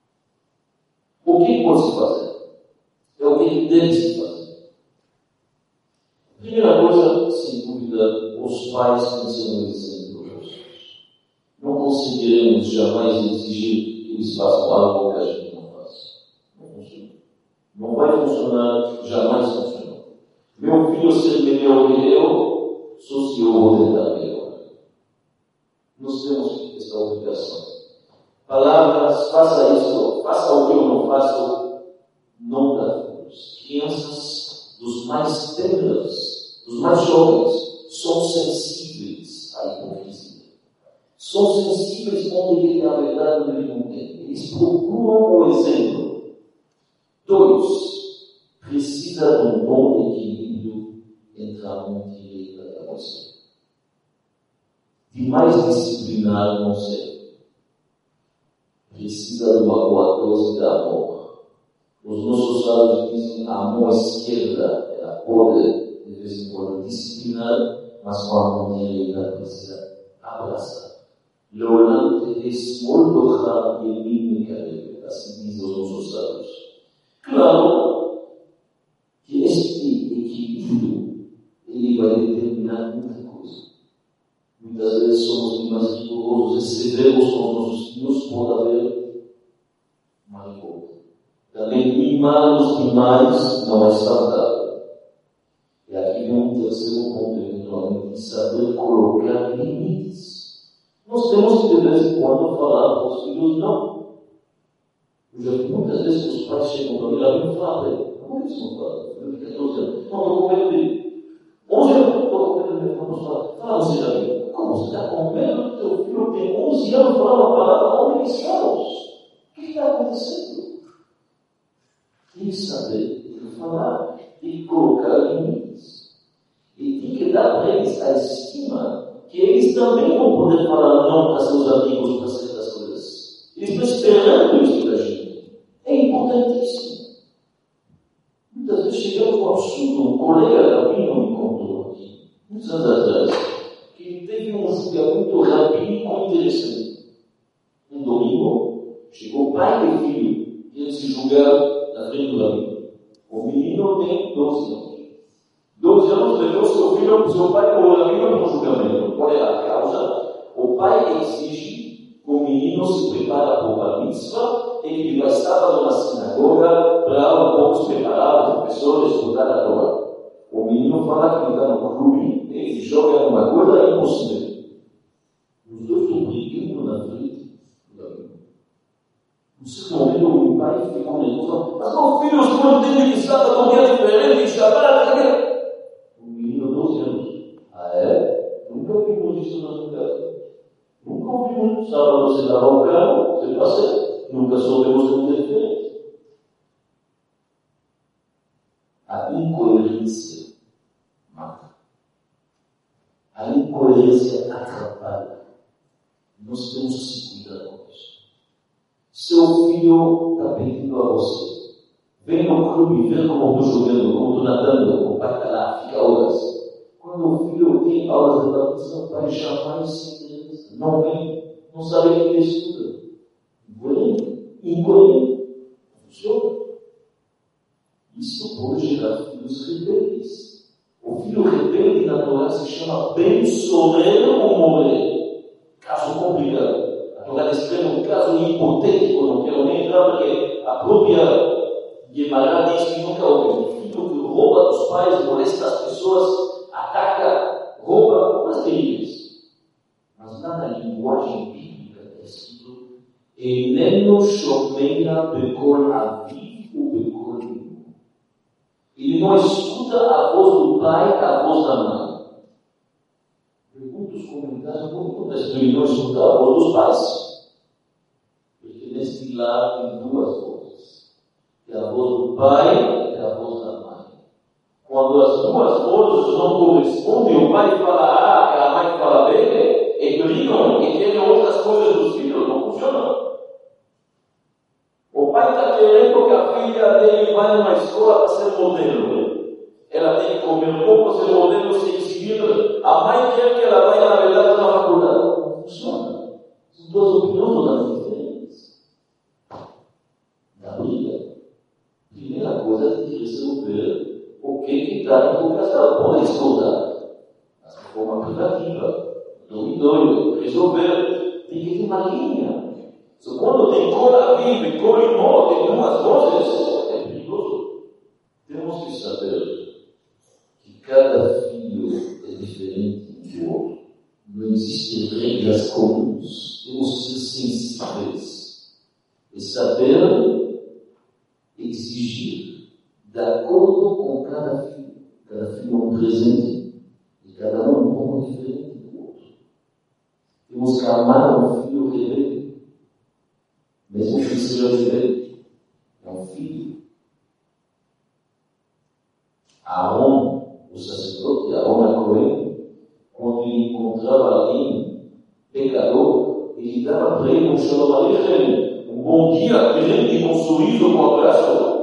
O que pode-se fazer? É o que deve-se fazer. Primeira coisa, sem dúvida, os pais têm que ser um exemplo para os filhos. Não conseguiremos jamais exigir que eles façam algo que a gente não faça. Não funciona. Não vai funcionar, jamais funcionou. Meu filho ser melhor que eu, só se eu vou tentar melhor. Nós temos esta obrigação. Palavras, faça isso, faça o que eu não faço, não dá frutos. Crianças dos mais tenras, dos mais jovens, são sensíveis à hipocrisia. São sensíveis onde ele tem a verdade onde ele não tem. Eles procuram o exemplo. 2. Precisa de um bom equilíbrio entre a mão direita e a mão esquerda. De mais disciplinado não ser. Precisa de uma boa dose de amor. Os nossos sábios dizem que a mão esquerda ela pode, de vez em quando, disciplinar, mas com a mão direita precisa abraçar. Leonante es moldojar yemim, assim dizem os nossos sábios. Claro que revolta. Também mimar os demais não é saudável. E aqui vem um terceiro ponto, eventualmente, de saber colocar limites. Nós temos que, de vez em quando, falar para os filhos não. Eu já vi muitas vezes que os pais chegam para mim lá e falam para ele: como é que isso não fala? Eu fico 14 anos. Não, estou com medo dele. 11 anos, estou com medo dele. Vamos falar. Fala, você já viu? Como você está com medo do teu filho que tem 11 anos falando uma palavra homem de céus? O que está acontecendo? Tem que saber, tem que falar, tem que colocar limites. E tem que dar para eles a estima que eles também vão poder falar não para seus amigos para certas coisas. Eles estão esperando isso da gente. É importantíssimo. Muitas vezes chegamos ao absurdo. Um colega rabino me contou aqui, muitos anos atrás, que ele teve um julgamento rabínico interessante. Um domingo, chegou pai e filho, e eles se julgaram na frente do rabino. O menino tem 12 anos. 12 anos levou seu pai para o rabino no julgamento. Qual é a causa? O pai exige que o menino se prepara para o bar mitzvah e que ele vai sábado na sinagoga para um pouco se preparar, o professor estudar a Torá. O menino fala que ele está no clube, ele joga numa coisa impossível. Os dois estão brigando na frente do rabino. No certo momento, o pai ficou nervoso. Mas meu filho, os não entendem que sábado é um dia diferente, Shabbat, o menino, 12 anos. Ah, é? Nunca ouvimos isso na sua casa. Nunca ouvimos. Sábado você lava o carro, você passeia. Nunca soubemos um dia diferente. A incoerência mata. A incoerência atrapalha. Nós temos que se cuidar com isso. Seu filho está pedindo a você. Vem no clube, vê como eu estou jogando, como estou nadando, o pai está lá, fica horas. Quando o filho tem aulas de natação, o pai jamais se interessa. Não vem, não sabe o que ele estuda. Incoerente. Funciona. Isso pode gerar filhos rebeldes. O filho rebelde na Torá se chama ben-sorer ou morrer. Caso complicado. A Torá descreve um caso hipotético, não quero nem entrar porque a própria Guimarães diz que nunca houve um filho que rouba dos pais, molesta as pessoas, ataca, rouba, coisas terríveis. Mas na linguagem bíblica é escrito: Eneno shomeira bekol aviv ubekol imo. Ele não escuta a voz do pai, a voz da mãe. Pergunta os comentários: como ele não escuta a voz dos pais? Porque nesse lar tem duas vozes. É a voz do pai e a voz da mãe. Quando as duas vozes não correspondem, o pai fala A e a mãe fala B, e brigam e querem outras coisas dos filhos, não funciona. O pai está querendo que a filha dele vá numa escola para ser modelo. Ela tem que comer pouco, ser modelo, ser exibida. A mãe quer que ela vá, na verdade, na faculdade. Não funciona. São duas opiniões totalmente diferentes. Da briga. Primeira coisa, tem que resolver o que está no casal. Pode estudar, mas de forma privativa, dormitório, resolver. Tem que ter uma linha. Quando tem cola viva e cola imóvel, tem duas vozes, é perigoso. Temos que saber que cada filho é diferente do outro. Não existem regras comuns. Temos que ser sensíveis e saber exigir de acordo com cada filho. Cada filho é um presente e cada um é um diferente do outro. Temos que amar um filho rebelde, mesmo que seja rebelde. É um filho. Arão, o sacerdote, Arão a Cohen, quando ele encontrava alguém pecador, ele dava para ele um shalom aleichem, um bom dia, grande, com um sorriso, com um abraço.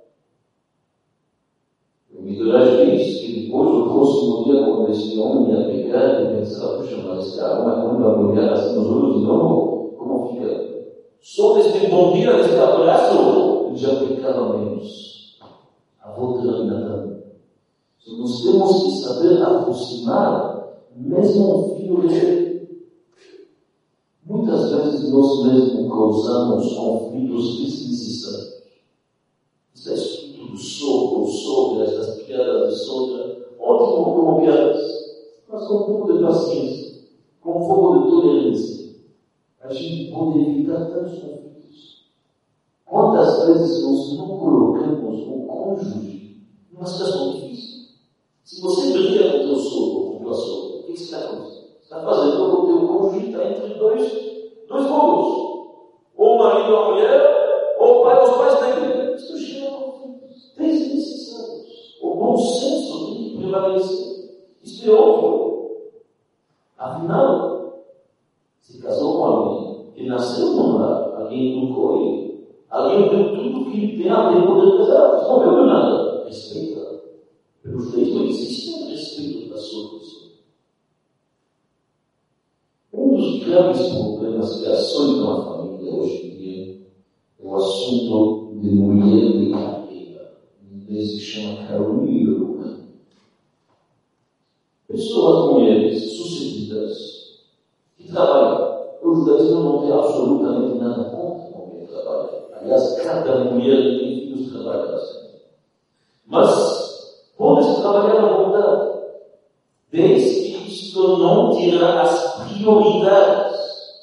O Midrash diz que depois, no próximo dia, quando esse homem ia pecar, ele pensava: puxa, mas esse Arão a Cohen vai me olhar assim nos olhos de novo? Como fica? Só deste bom dia, deste abraço, ele já pecava menos. A volta da Natan. Nós temos que saber aproximar mesmo um filho rebelde. Muitas vezes nós mesmos causamos conflitos desnecessários insanos. Está escrito do sogro ou sogra, essas piadas de sogra, ótimo como piadas, mas com um pouco de paciência, com um pouco de tolerância, a gente pode evitar tantos conflitos. Quantas vezes nós não colocamos o cônjuge numa situação difícil? Se você briga com o teu sogro ou com a tua sogra, o que você está fazendo? Você está fazendo com que o teu cônjuge está entre dois fogos. Ou o marido ou a mulher, ou o pai ou os pais dele. Isso gera conflitos desnecessários. O bom senso tem que prevalecer. Isso é óbvio. Afinal, se casou com alguém que nasceu num lar, alguém educou ele, alguém deu tudo que ele tem a ter poder casar. Isso não viu nada. Respeita. Pelos leis não existe um respeito da sua pessoa. Um dos graves problemas que assolam a família hoje em dia é o assunto de mulher de carreira. Em inglês se chama career woman. Pessoas, mulheres sucedidas, que trabalham. Os judaísmos não têm absolutamente nada contra a mulher trabalhar. Aliás, cada mulher que tem filhos trabalha assim. Mas pode-se trabalhar à vontade, desde que isto não tira as prioridades.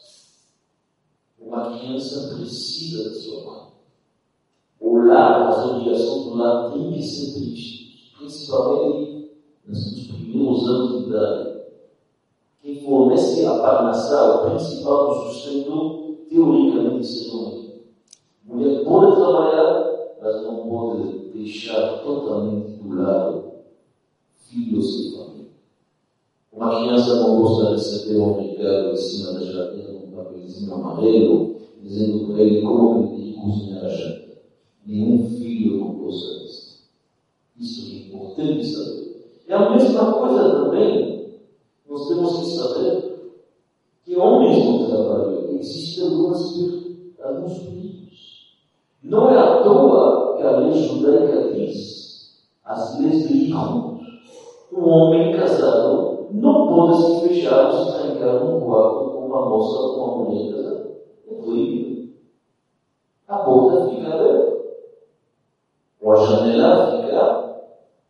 Uma criança precisa de sua mãe. O lar, as obrigações do lar têm que ser preenchidas, principalmente nos primeiros anos de idade. Quem fornece a parnassá, o principal do sustento, teoricamente seja uma mulher. A mulher pode trabalhar, mas não pode deixar totalmente do lado filhos e família. Uma criança não gosta de receber um recado em cima da geladeira, um papelzinho amarelo, dizendo para ele como ele tem que cozinhar a janta. Nenhum filho não gosta disso. Isso é importante saber. É a mesma coisa também, nós temos que saber que homens no trabalho existem alguns perigos. Não é à toa que a lei judaica diz, as leis de Yihud, um homem casado não pode se fechar ou se trancar num quarto com uma moça ou uma mulher casada. É proibido. A porta fica aberta. Ou a janela fica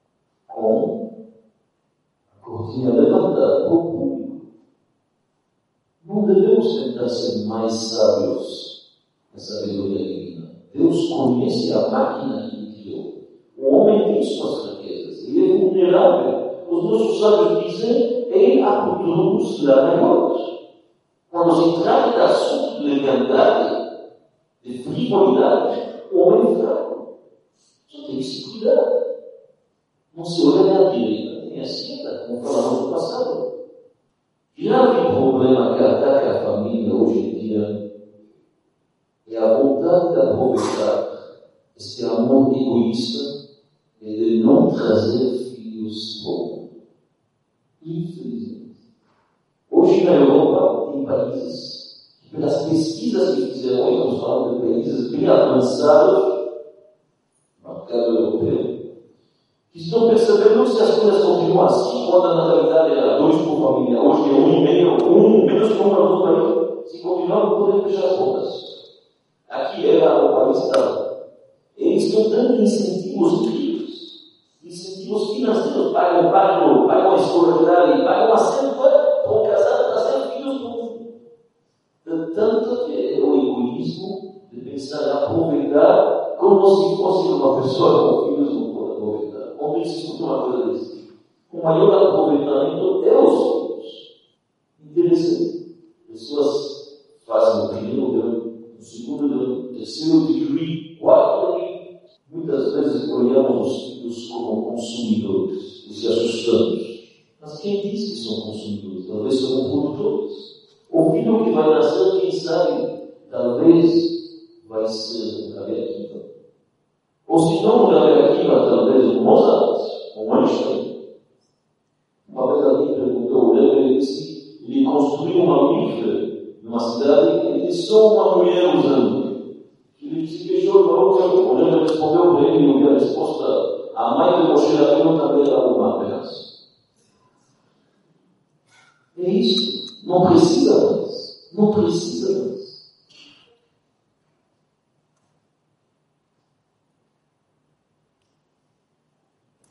com a cortina levantada para o público. Não devemos tentar ser mais sábios na sabedoria divina. Deus conhece a máquina que ele criou. O homem tem suas fraquezas. Ele é vulnerável. Os nossos sábios dizem, ele aputrou-nos lá melhor. Quando se trata de assunto de legalidade, de frivolidade, o homem é fraco. Só tem que se cuidar. Não se olha nem à direita, nem à esquerda, como falamos no passado. Grave problema que ataca a família hoje em dia é a vontade de aproveitar esse amor egoísta e de não trazer filhos bons. Infelizmente. Hoje na Europa tem países que, pelas pesquisas que fizeram, estamos falando de países bem avançados no mercado europeu, que estão percebendo se as coisas continuam assim, quando a natalidade era 2 por família, hoje é 1,5, menos que 1 para todo país, se continuar não podem fechar as contas. Aqui era o país estava. Eles estão dando incentivos incríveis, incentivos financeiros, pagam a escola geral, pagam assento para o casado trazer filhos no mundo. De tanto que é o egoísmo de pensar em aproveitar como se fosse uma pessoa com filhos não pode aproveitar. Quando se escuta uma coisa desse tipo, o maior aproveitamento é os filhos. Interessante. Pessoas fazem o primeiro grau, o segundo grau, o terceiro degree, quarto degree. Muitas vezes olhamos os filhos como consumidores e se assustamos. Mas quem diz que são consumidores? Talvez são produtores. O filho que vai nascer, quem sabe, talvez vai ser um Rabbi Akiva. Ou se não um Rabbi Akiva, talvez um Mozart, um Einstein. Uma vez alguém perguntou, ele disse, ele construiu uma mikve numa cidade, ele disse só uma mulher usando. Ele se queixou e falou que o mulher respondeu para ele e ouviu a resposta, a mãe de Moshe Rabbeinu também era uma apenas. É isso. Não precisa mais. Não precisa mais.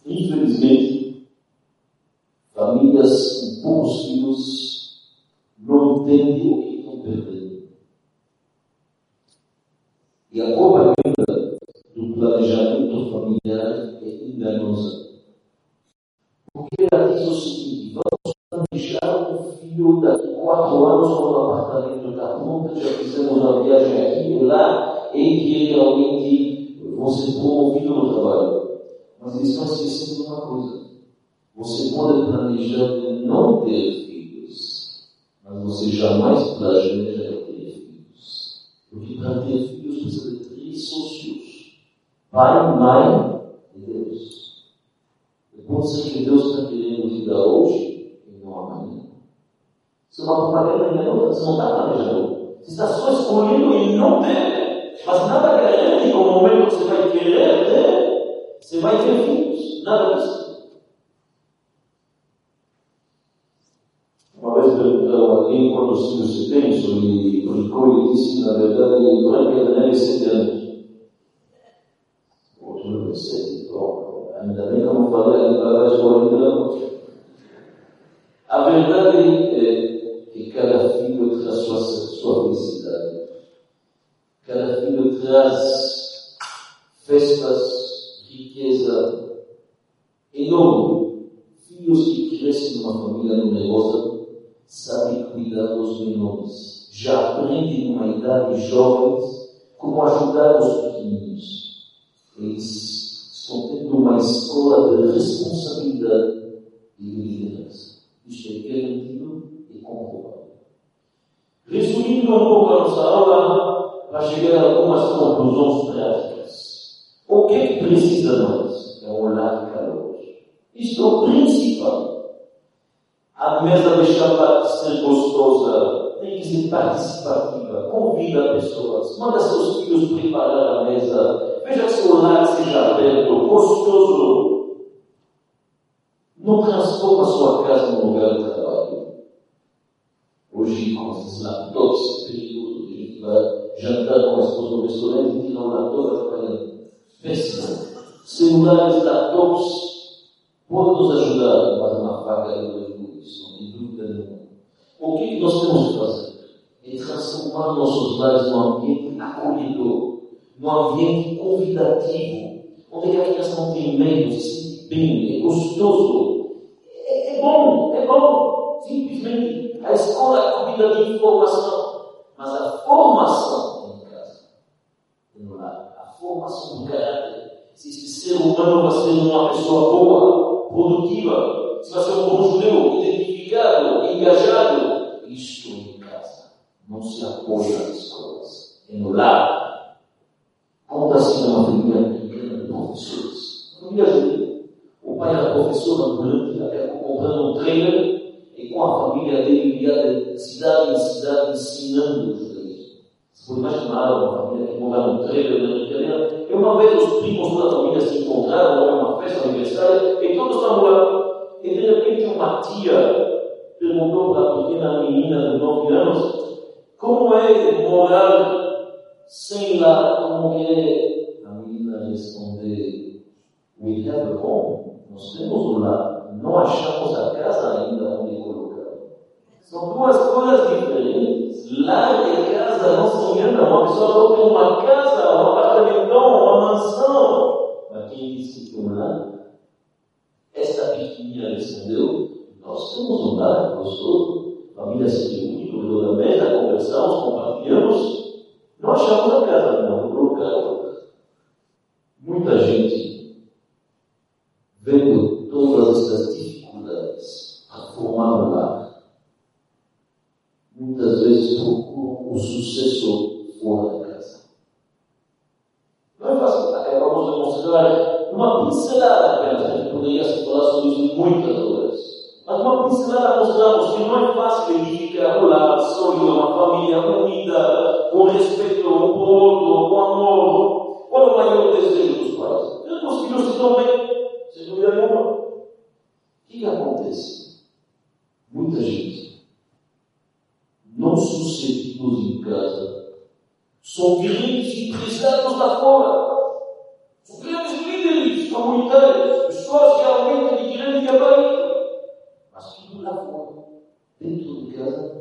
Infelizmente, famílias com poucos filhos não entendem o que estão perdendo. E a propaganda do planejamento familiar é enganosa. Porque ela diz o seguinte: vamos planejar um filho daqui a 4 anos quando o apartamento está pronto, já fizemos uma viagem aqui e lá, e que realmente vão ser promovidos no trabalho. Mas eles estão esquecendo de uma coisa: você pode planejar de não ter filhos, mas você jamais planeja ter filhos. Porque para ter filhos precisa de 3 sócios: pai, mãe e Deus. Pode ser que Deus está querendo te dar hoje e não amanhã. Isso é uma propaganda enganosa, você não está planejando. Você está só escolhendo e não ter. Mas nada garante que no momento que você vai querer ter, você vai ter filhos. Nada disso. Uma vez perguntaram a alguém quantos filhos você tem, sobre brincou e disse que na verdade Branca de Neve 7 anos. Outro não sei. Ainda bem que eu não falei ali para trás do olho. A verdade é que cada filho traz sua felicidade. Cada filho traz festas, riqueza enorme. Filhos que crescem numa família numerosa sabem cuidar dos menores. Já aprendem numa idade jovens como ajudar os pequeninos. Eles estão tendo uma escola de responsabilidade e de liderança. Isto é garantido e comprovado. Resumindo um pouco a nossa aula, para chegar a algumas conclusões práticas. O que é que precisa mais? É um lar caloroso. Isto é o principal. A mesa de Shabbat ser gostosa, tem que ser participativa. Convida pessoas, manda seus filhos preparar a mesa. Veja que seu lar seja aberto, gostoso. Não transforma sua casa num lugar de trabalho. Hoje, com esses laptops, é perigoso. A gente vai jantar com a esposa no restaurante e tira um laptop trabalhando. Péssimo. Celulares, laptops, podem nos ajudar, mas uma faca de luz, não tem dúvida nenhuma. O que nós temos que fazer? É transformar nossos lares num ambiente acolhedor. Num ambiente convidativo, onde a criança não tem medo, se sente bem, é gostoso, é bom, simplesmente a escola cuida de informação, mas a formação em casa, no lar, a formação do caráter, se esse ser humano vai ser uma pessoa boa, produtiva, se vai ser um bom judeu, identificado, engajado, isto em casa, não se apoia nas escolas, é no lar. Conta-se uma família pequena de professores. Uma família judia. O pai era professor ambulante, acabou comprando um trailer e com a família dele ia de cidade em cidade ensinando os judeus. Se for imaginar uma família que morava num trailer na brincadeira, e uma vez os primos da família se encontraram em uma festa aniversária e todos estavam lá. E de repente uma tia perguntou para a pequena menina de 9 anos como é morar sem lar, como é? A menina respondeu: we have a home. Nós temos um lar. Não achamos a casa ainda onde colocar. São duas coisas diferentes. Lar e casa não se enganam. Uma pessoa pode ter uma casa, um apartamento, uma mansão. Mas quem disse que um lar? Esta pequenininha respondeu: nós temos um lar gostoso. A família se reúne no meio da mesa, conversamos, compartilhamos. Não achamos a casa, não, no lugar. Muita gente, vendo todas estas dificuldades para formar um lar, muitas vezes procuram o sucesso fora da casa. Não é fácil, acabamos de mostrar uma pincelada apenas, a gente poderia se falar sobre isso muitas horas. Mas uma pincelada mostramos que não é fácil edificar um lar sólido, uma família unida, com respeito um com o outro, com amor. Qual é o maior desejo dos pais? Que os filhos se dão bem, sem dúvida nenhuma. O que acontece? Muita gente, não sucedidos em casa, são grandes empresários lá fora. São grandes líderes comunitários, pessoas que gabarito. Mas tudo lá fora, dentro de casa.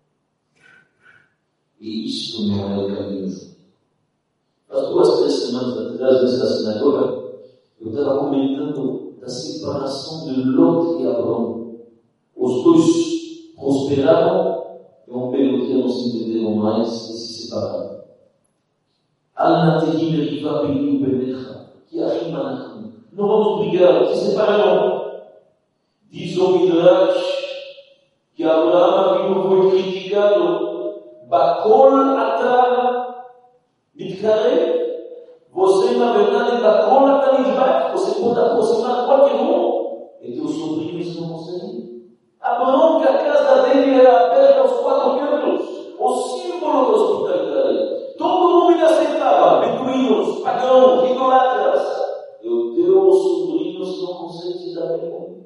E isto não é o caminho. Há 2, 3 semanas atrás, nessa sinagoga, eu estava comentando da separação de Lot e Abrão. Os dois prosperaram e um belo dia não se entenderam mais e se separaram. Al-Natehim Riva Beniu Benecha, que Ahimanachim. Não vamos brigar, se separaram. Diz o Midrash que Abraão foi criticado. Bakol Ata Mitkare. Você, na verdade, Bakol Ata Nidbak. Você pode aproximar qualquer um. E teus sobrinhos não conseguem. Abraão, que a casa dele era aberta aos 4 cantos. O símbolo da hospitalidade. Todo mundo me aceitava. Beduínos, pagãos, idolatras. E os teus sobrinhos não conseguem se dar bem comigo.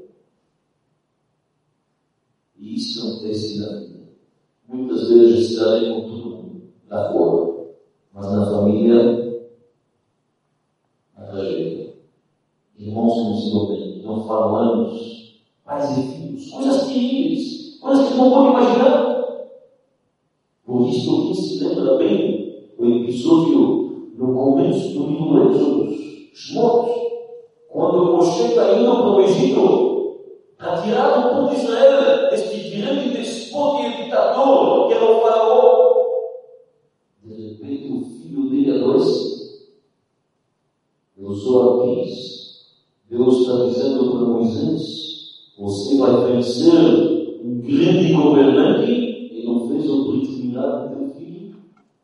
E isso não tem sido na vida. Muitas vezes estarei com tudo lá fora, mas na família, a tragédia. Irmãos que não se dão bem, não falam anos, pais e filhos, coisas terríveis, coisas que não podem imaginar. Por isso, alguém se lembra bem o episódio no começo do livro do Êxodo, Shmot, quando Moshe está indo para o Egito para tirar do povo de Israel este grande despote e ditador que era o faraó. De repente o filho dele adoece. O Zohar diz, Deus está dizendo para Moisés, você vai vencer um grande governante e não fez o brit milá do teu filho.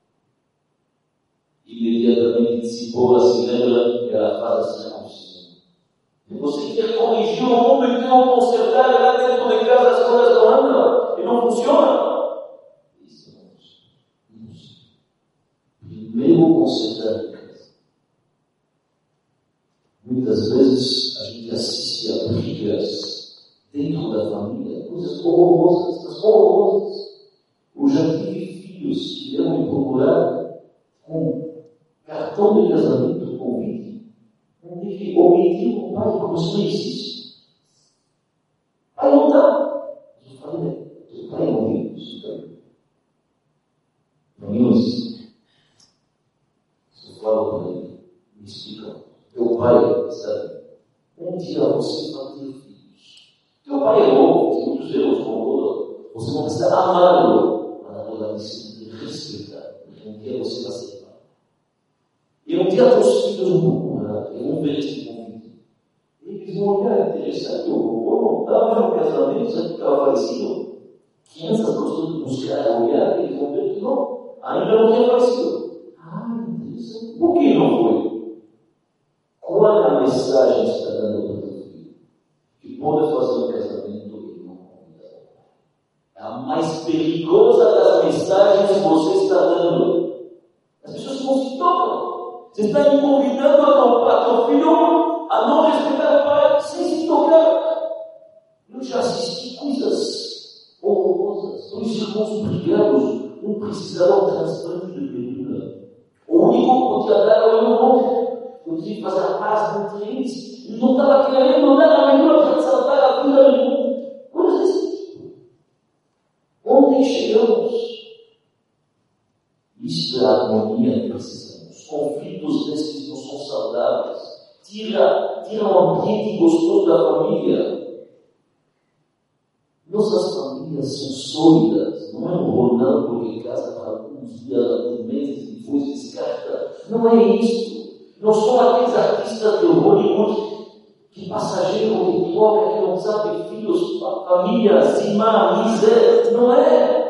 Imediatamente Tzipora se lembra que ela faz a circuncisão. Você quer corrigir o mundo e não consertar lá dentro de casa as coisas não andam e não funcionam. Isso não funciona. Primeiro consertar em casa. Muitas vezes a gente assiste a brigas dentro da família, coisas horrorosas. Eu já tive filhos que vieram me procurar com cartão de casamento, convite. Que omitiu o pai, como isso não existe. Pai não está. Eu falei, o pai não viu isso. Para mim não existe. Se eu falo para ele, me explica. Teu pai, sabe? Um dia você vai ter filhos. Teu pai é bom, tem muitos erros, como você não precisa amá-lo, mas agora precisa respeitar. Um dia você vai ser pai. E um dia teus filhos vão vão ver esse convite. Eles vão olhar interessante, o vovô não estava no casamento, sabe que estava falecido. Crianças gostam de buscar, olhar, eles vão ver que não, ainda não tinha falecido. Interessante. Por que não foi? Qual é a mensagem que está dando para o teu filho? Que pode fazer um casamento e não convidar. É a mais perigosa das mensagens que você está dando. As pessoas não se tocam. Você está me convidando a teu filho a não respeitar o pai sem se tocar. Eu já assisti coisas horrorosas. 2 irmãos brigados, um precisava de transplante de medula. O único que podia dar era o irmão. Eu tive que fazer a paz entre eles. Ele não estava querendo dar a medula para salvar a vida do irmão. Coisas desse tipo. Onde chegamos? Isso é a harmonia que precisamos. Conflitos desses não são saudáveis. Tira o ambiente gostoso da família. Nossas famílias são sólidas. Não é um Ronaldo que casa para alguns dias, alguns meses e depois descarta. Não é isso. Não são aqueles artistas de Hollywood que passageiro que toca, que não sabe filhos, família, zimá, miséria. Não é.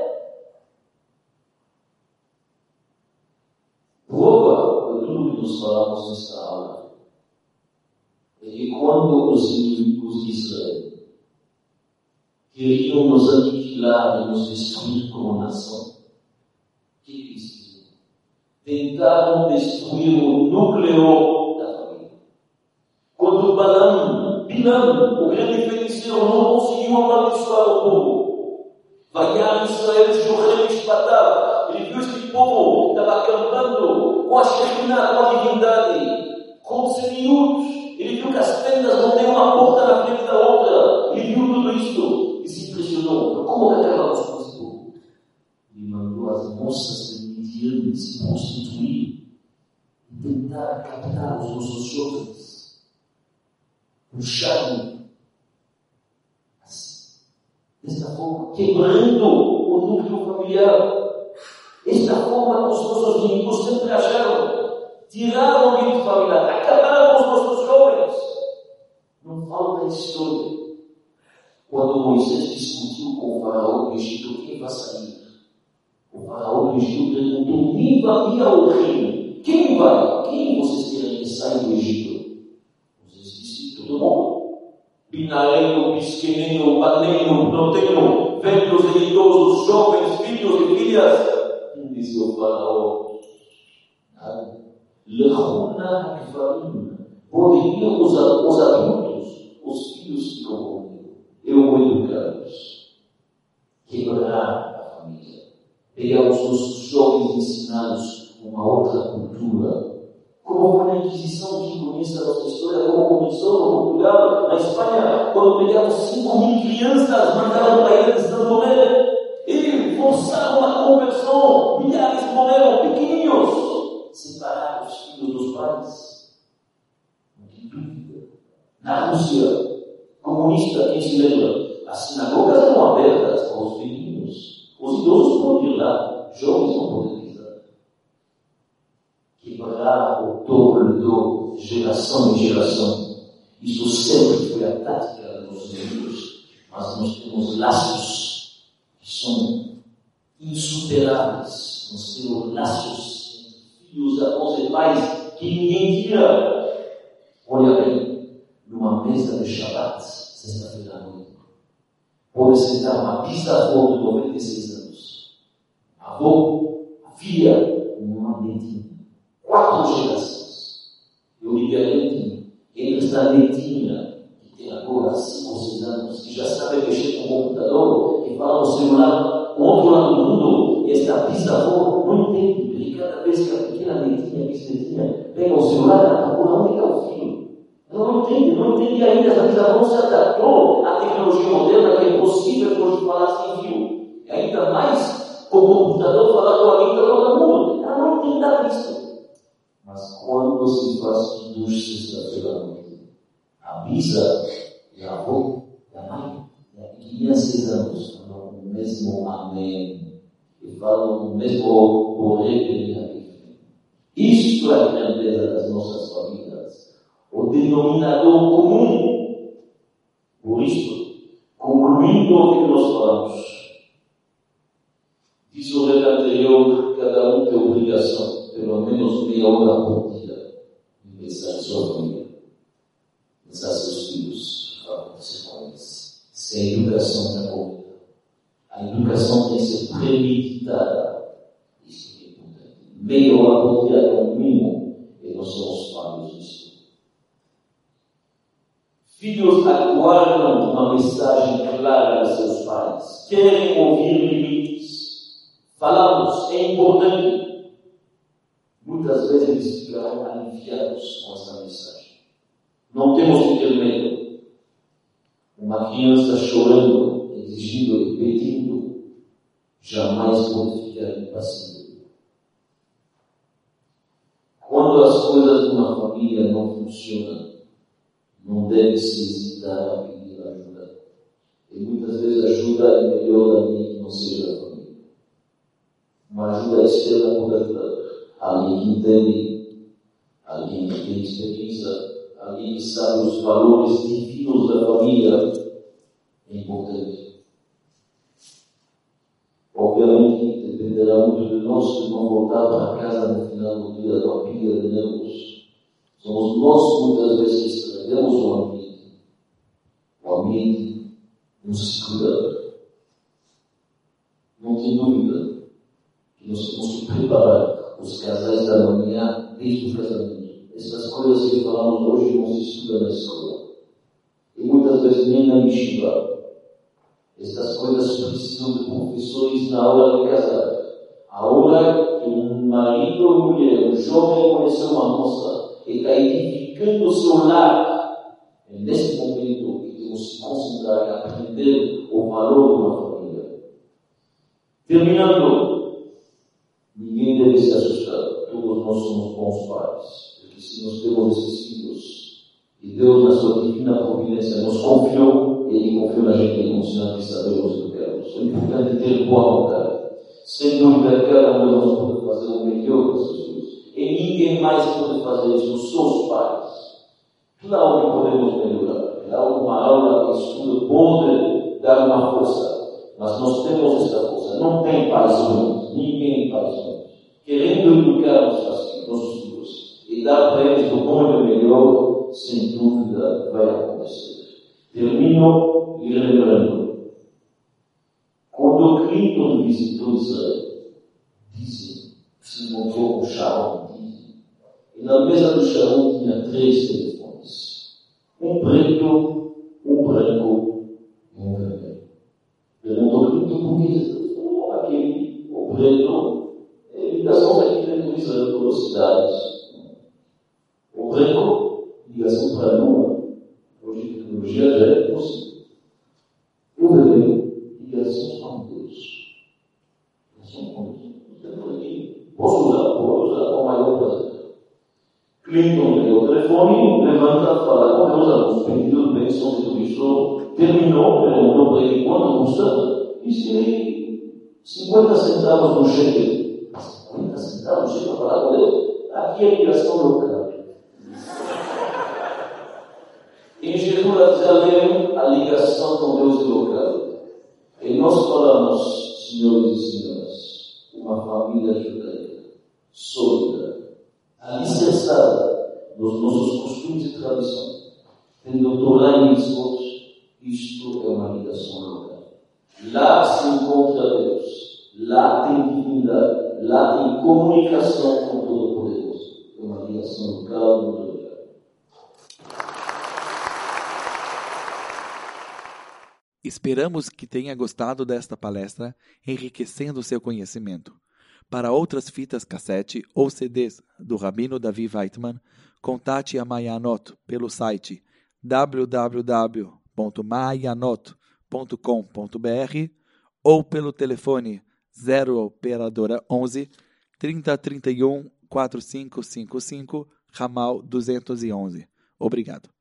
Nós falamos nesta aula é que quando os inimigos de Israel queriam nos aniquilar e nos destruir como nação, o que eles fizeram? Tentaram destruir o núcleo da família. Quando Bilam, o grande feiticeiro, não conseguiu amaldiçoar o povo, Vaiar Israel Shochem Mishpatav, ele viu este povo que estava acampando com a Shekinah, com a divindade, com Tzeniut. Ele Ele viu que as tendas não têm uma porta na frente da outra. Ele viu tudo isso e se impressionou. Como que aquela moça conseguiu? Ele mandou as moças de Midian se constituir e tentar captar os nossos jovens. Puxando assim, desta forma, quebrando o núcleo familiar. Esta forma que os nossos inimigos sempre acharam. Tiraram o ambiente familiar, acabaram com os nossos jovens. Não falta história. Quando Moisés discutiu com o faraó do Egito, quem vai sair? O faraó do Egito perguntou: quem vai ao reino? Quem vai? Quem vocês querem que saia do Egito? Moisés disse: todo mundo. Pinareiro, pisqueneiro, paneiro, planteiro, velhos e idosos, jovens, filhos e filhas. Quem disse o faraó? Nada. Lehuna Akvarim, poderiam os adultos, os filhos ficam comigo. Eu vou educá-los. Quebrar a família. Pegar os nossos jovens e ensiná-los uma outra cultura. Como foi na Inquisição, que conhece a nossa história, como começou no Portugal, na Espanha, quando pegavam 5.000 crianças, mandaram para a ilha de Santo Tomé e forçaram a conversão. Milhares morreram, pequeninos. Separar os filhos dos pais. Não tem dúvida. Na Rússia comunista, quem se lembra? As sinagogas eram abertas para os meninos. Os idosos podem ir lá, jovens não podem pisar. Quebrar o torno de geração em geração. Isso sempre foi a tática dos inimigos. Mas nós temos laços que são insuperáveis. Nós temos laços e os avós e pais que ninguém tira. Olha bem, numa mesa de Shabbat, sexta-feira à noite, pode sentar uma bisavó de 96 anos, a avó, a filha, uma netinha, 4 gerações. Eu me garanto, entre esta netinha, que tem agora 5 ou 6 anos, que já sabe mexer com o computador, que fala no celular, o outro lado do mundo, e esta bisavó não entende. E cada vez que a pequena netinha, bisnetinha, pega o celular, ela procura onde está o filho. Ela não entende ainda, essa bisavó não se adaptou à tecnologia moderna, que é possível hoje falar sem fio. E ainda mais com o computador, falar com alguém para todo mundo. Ela não entende nada disso. Mas quando se faz dos sexta-feira à noite, a bisa e a avó, e a mãe, e a pequenininha 6 anos, falam o mesmo amém. E falam o mesmo isto é a grandeza das nossas famílias, o denominador comum. Por isso, concluindo o que nós falamos, diz o reto anterior, cada um tem obrigação, pelo menos meia hora por dia, de pensar em sua família, pensar em seus filhos, o que vai acontecer com eles. Se a educação da comida, a educação tem que ser premeditada. Meia hora por dia é o mínimo, e nós somos falhos nisso. Filhos aguardam uma mensagem clara de seus pais, querem ouvir limites. Falamos, é importante. Muitas vezes eles ficarão aliviados com essa mensagem. Não temos que ter medo. Uma criança chorando, exigindo e pedindo, jamais pode ficar impassível. Quando as coisas de uma família não funcionam, não deve se hesitar a pedir ajuda. E muitas vezes ajuda é melhor a mim que não seja a família. Uma ajuda externa pode ajudar. Alguém que entende, alguém que tem experiência, alguém que sabe os valores divinos da família, é importante. Obviamente, dependerá muito de nós que não voltar para casa no final do dia com a pilha de nervos. Somos nós, muitas vezes, que estragamos o ambiente. O ambiente nos segura. Não tem dúvida que nós temos que preparar os casais da manhã desde o casamento. Essas coisas que falamos hoje não se estudam na escola. E muitas vezes nem na yeshiva. Estas coisas precisam de professores na hora de casar. A hora que um marido ou mulher, um jovem conheceu uma moça e está edificando o seu lar É nesse momento que temos que se concentrar em aprender o valor de uma família. Terminando, ninguém deve se assustar. Todos nós somos bons pais. Porque se nós temos esses filhos, e Deus, na sua divina providência, nos confiou, Ele confiou na gente emocionante que sabemos o que queremos. É importante ter boa vontade. Sem dúvida, cada um de nós pode fazer o melhor para os seus filhos. E ninguém mais pode fazer isso, só os pais. Claro que podemos melhorar. Claro, uma aula de estudo pode dar uma força. Mas nós temos esta força. Não tem pais ruins. Ninguém tem pais ruins. Querendo educar nossos filhos e dar para eles o bom e o melhor, sem dúvida vai acontecer. Termino e lembrando. Quando Clinton visitou Israel, dizem, se encontrou com Sharon, dizem, e na mesa do Sharon tinha 3 telefones. Um preto, um branco e um vermelho. Perguntou Clinton por que esse telefone? Aquele, o preto, é ligação daqui dentro de Israel, todas as cidades. O branco, ligação para a Lua. Hoje a tecnologia já é possível. O vermelho, ligação com Deus. Ligação com Deus. Posso usar com o maior prazer. Clinton pegou o telefone, levanta, fala com Deus, alguns pedidos, bênçãos e tudo isso. Terminou, perguntou para ele quanto custa. Disse 50 centavos no cheque. 50 centavos no cheque para falar com Deus? Aqui é ligação local. Em Jerusalém, a ligação com Deus é local. E nós falamos, senhores e senhoras, uma família judaica, sólida, alicerçada nos nossos costumes e tradições, tendo Torá e Mitzvot, isto é uma ligação local. Lá se encontra Deus, lá tem divindade, lá tem comunicação com o Todo-Poderoso. É uma ligação local, muito local. Esperamos que tenha gostado desta palestra, enriquecendo seu conhecimento. Para outras fitas cassete ou CDs do Rabino Davi Weitman, contate a Maayanot pelo site www.maayanot.com.br ou pelo telefone 0 operadora 11 3031 4555 ramal 211. Obrigado.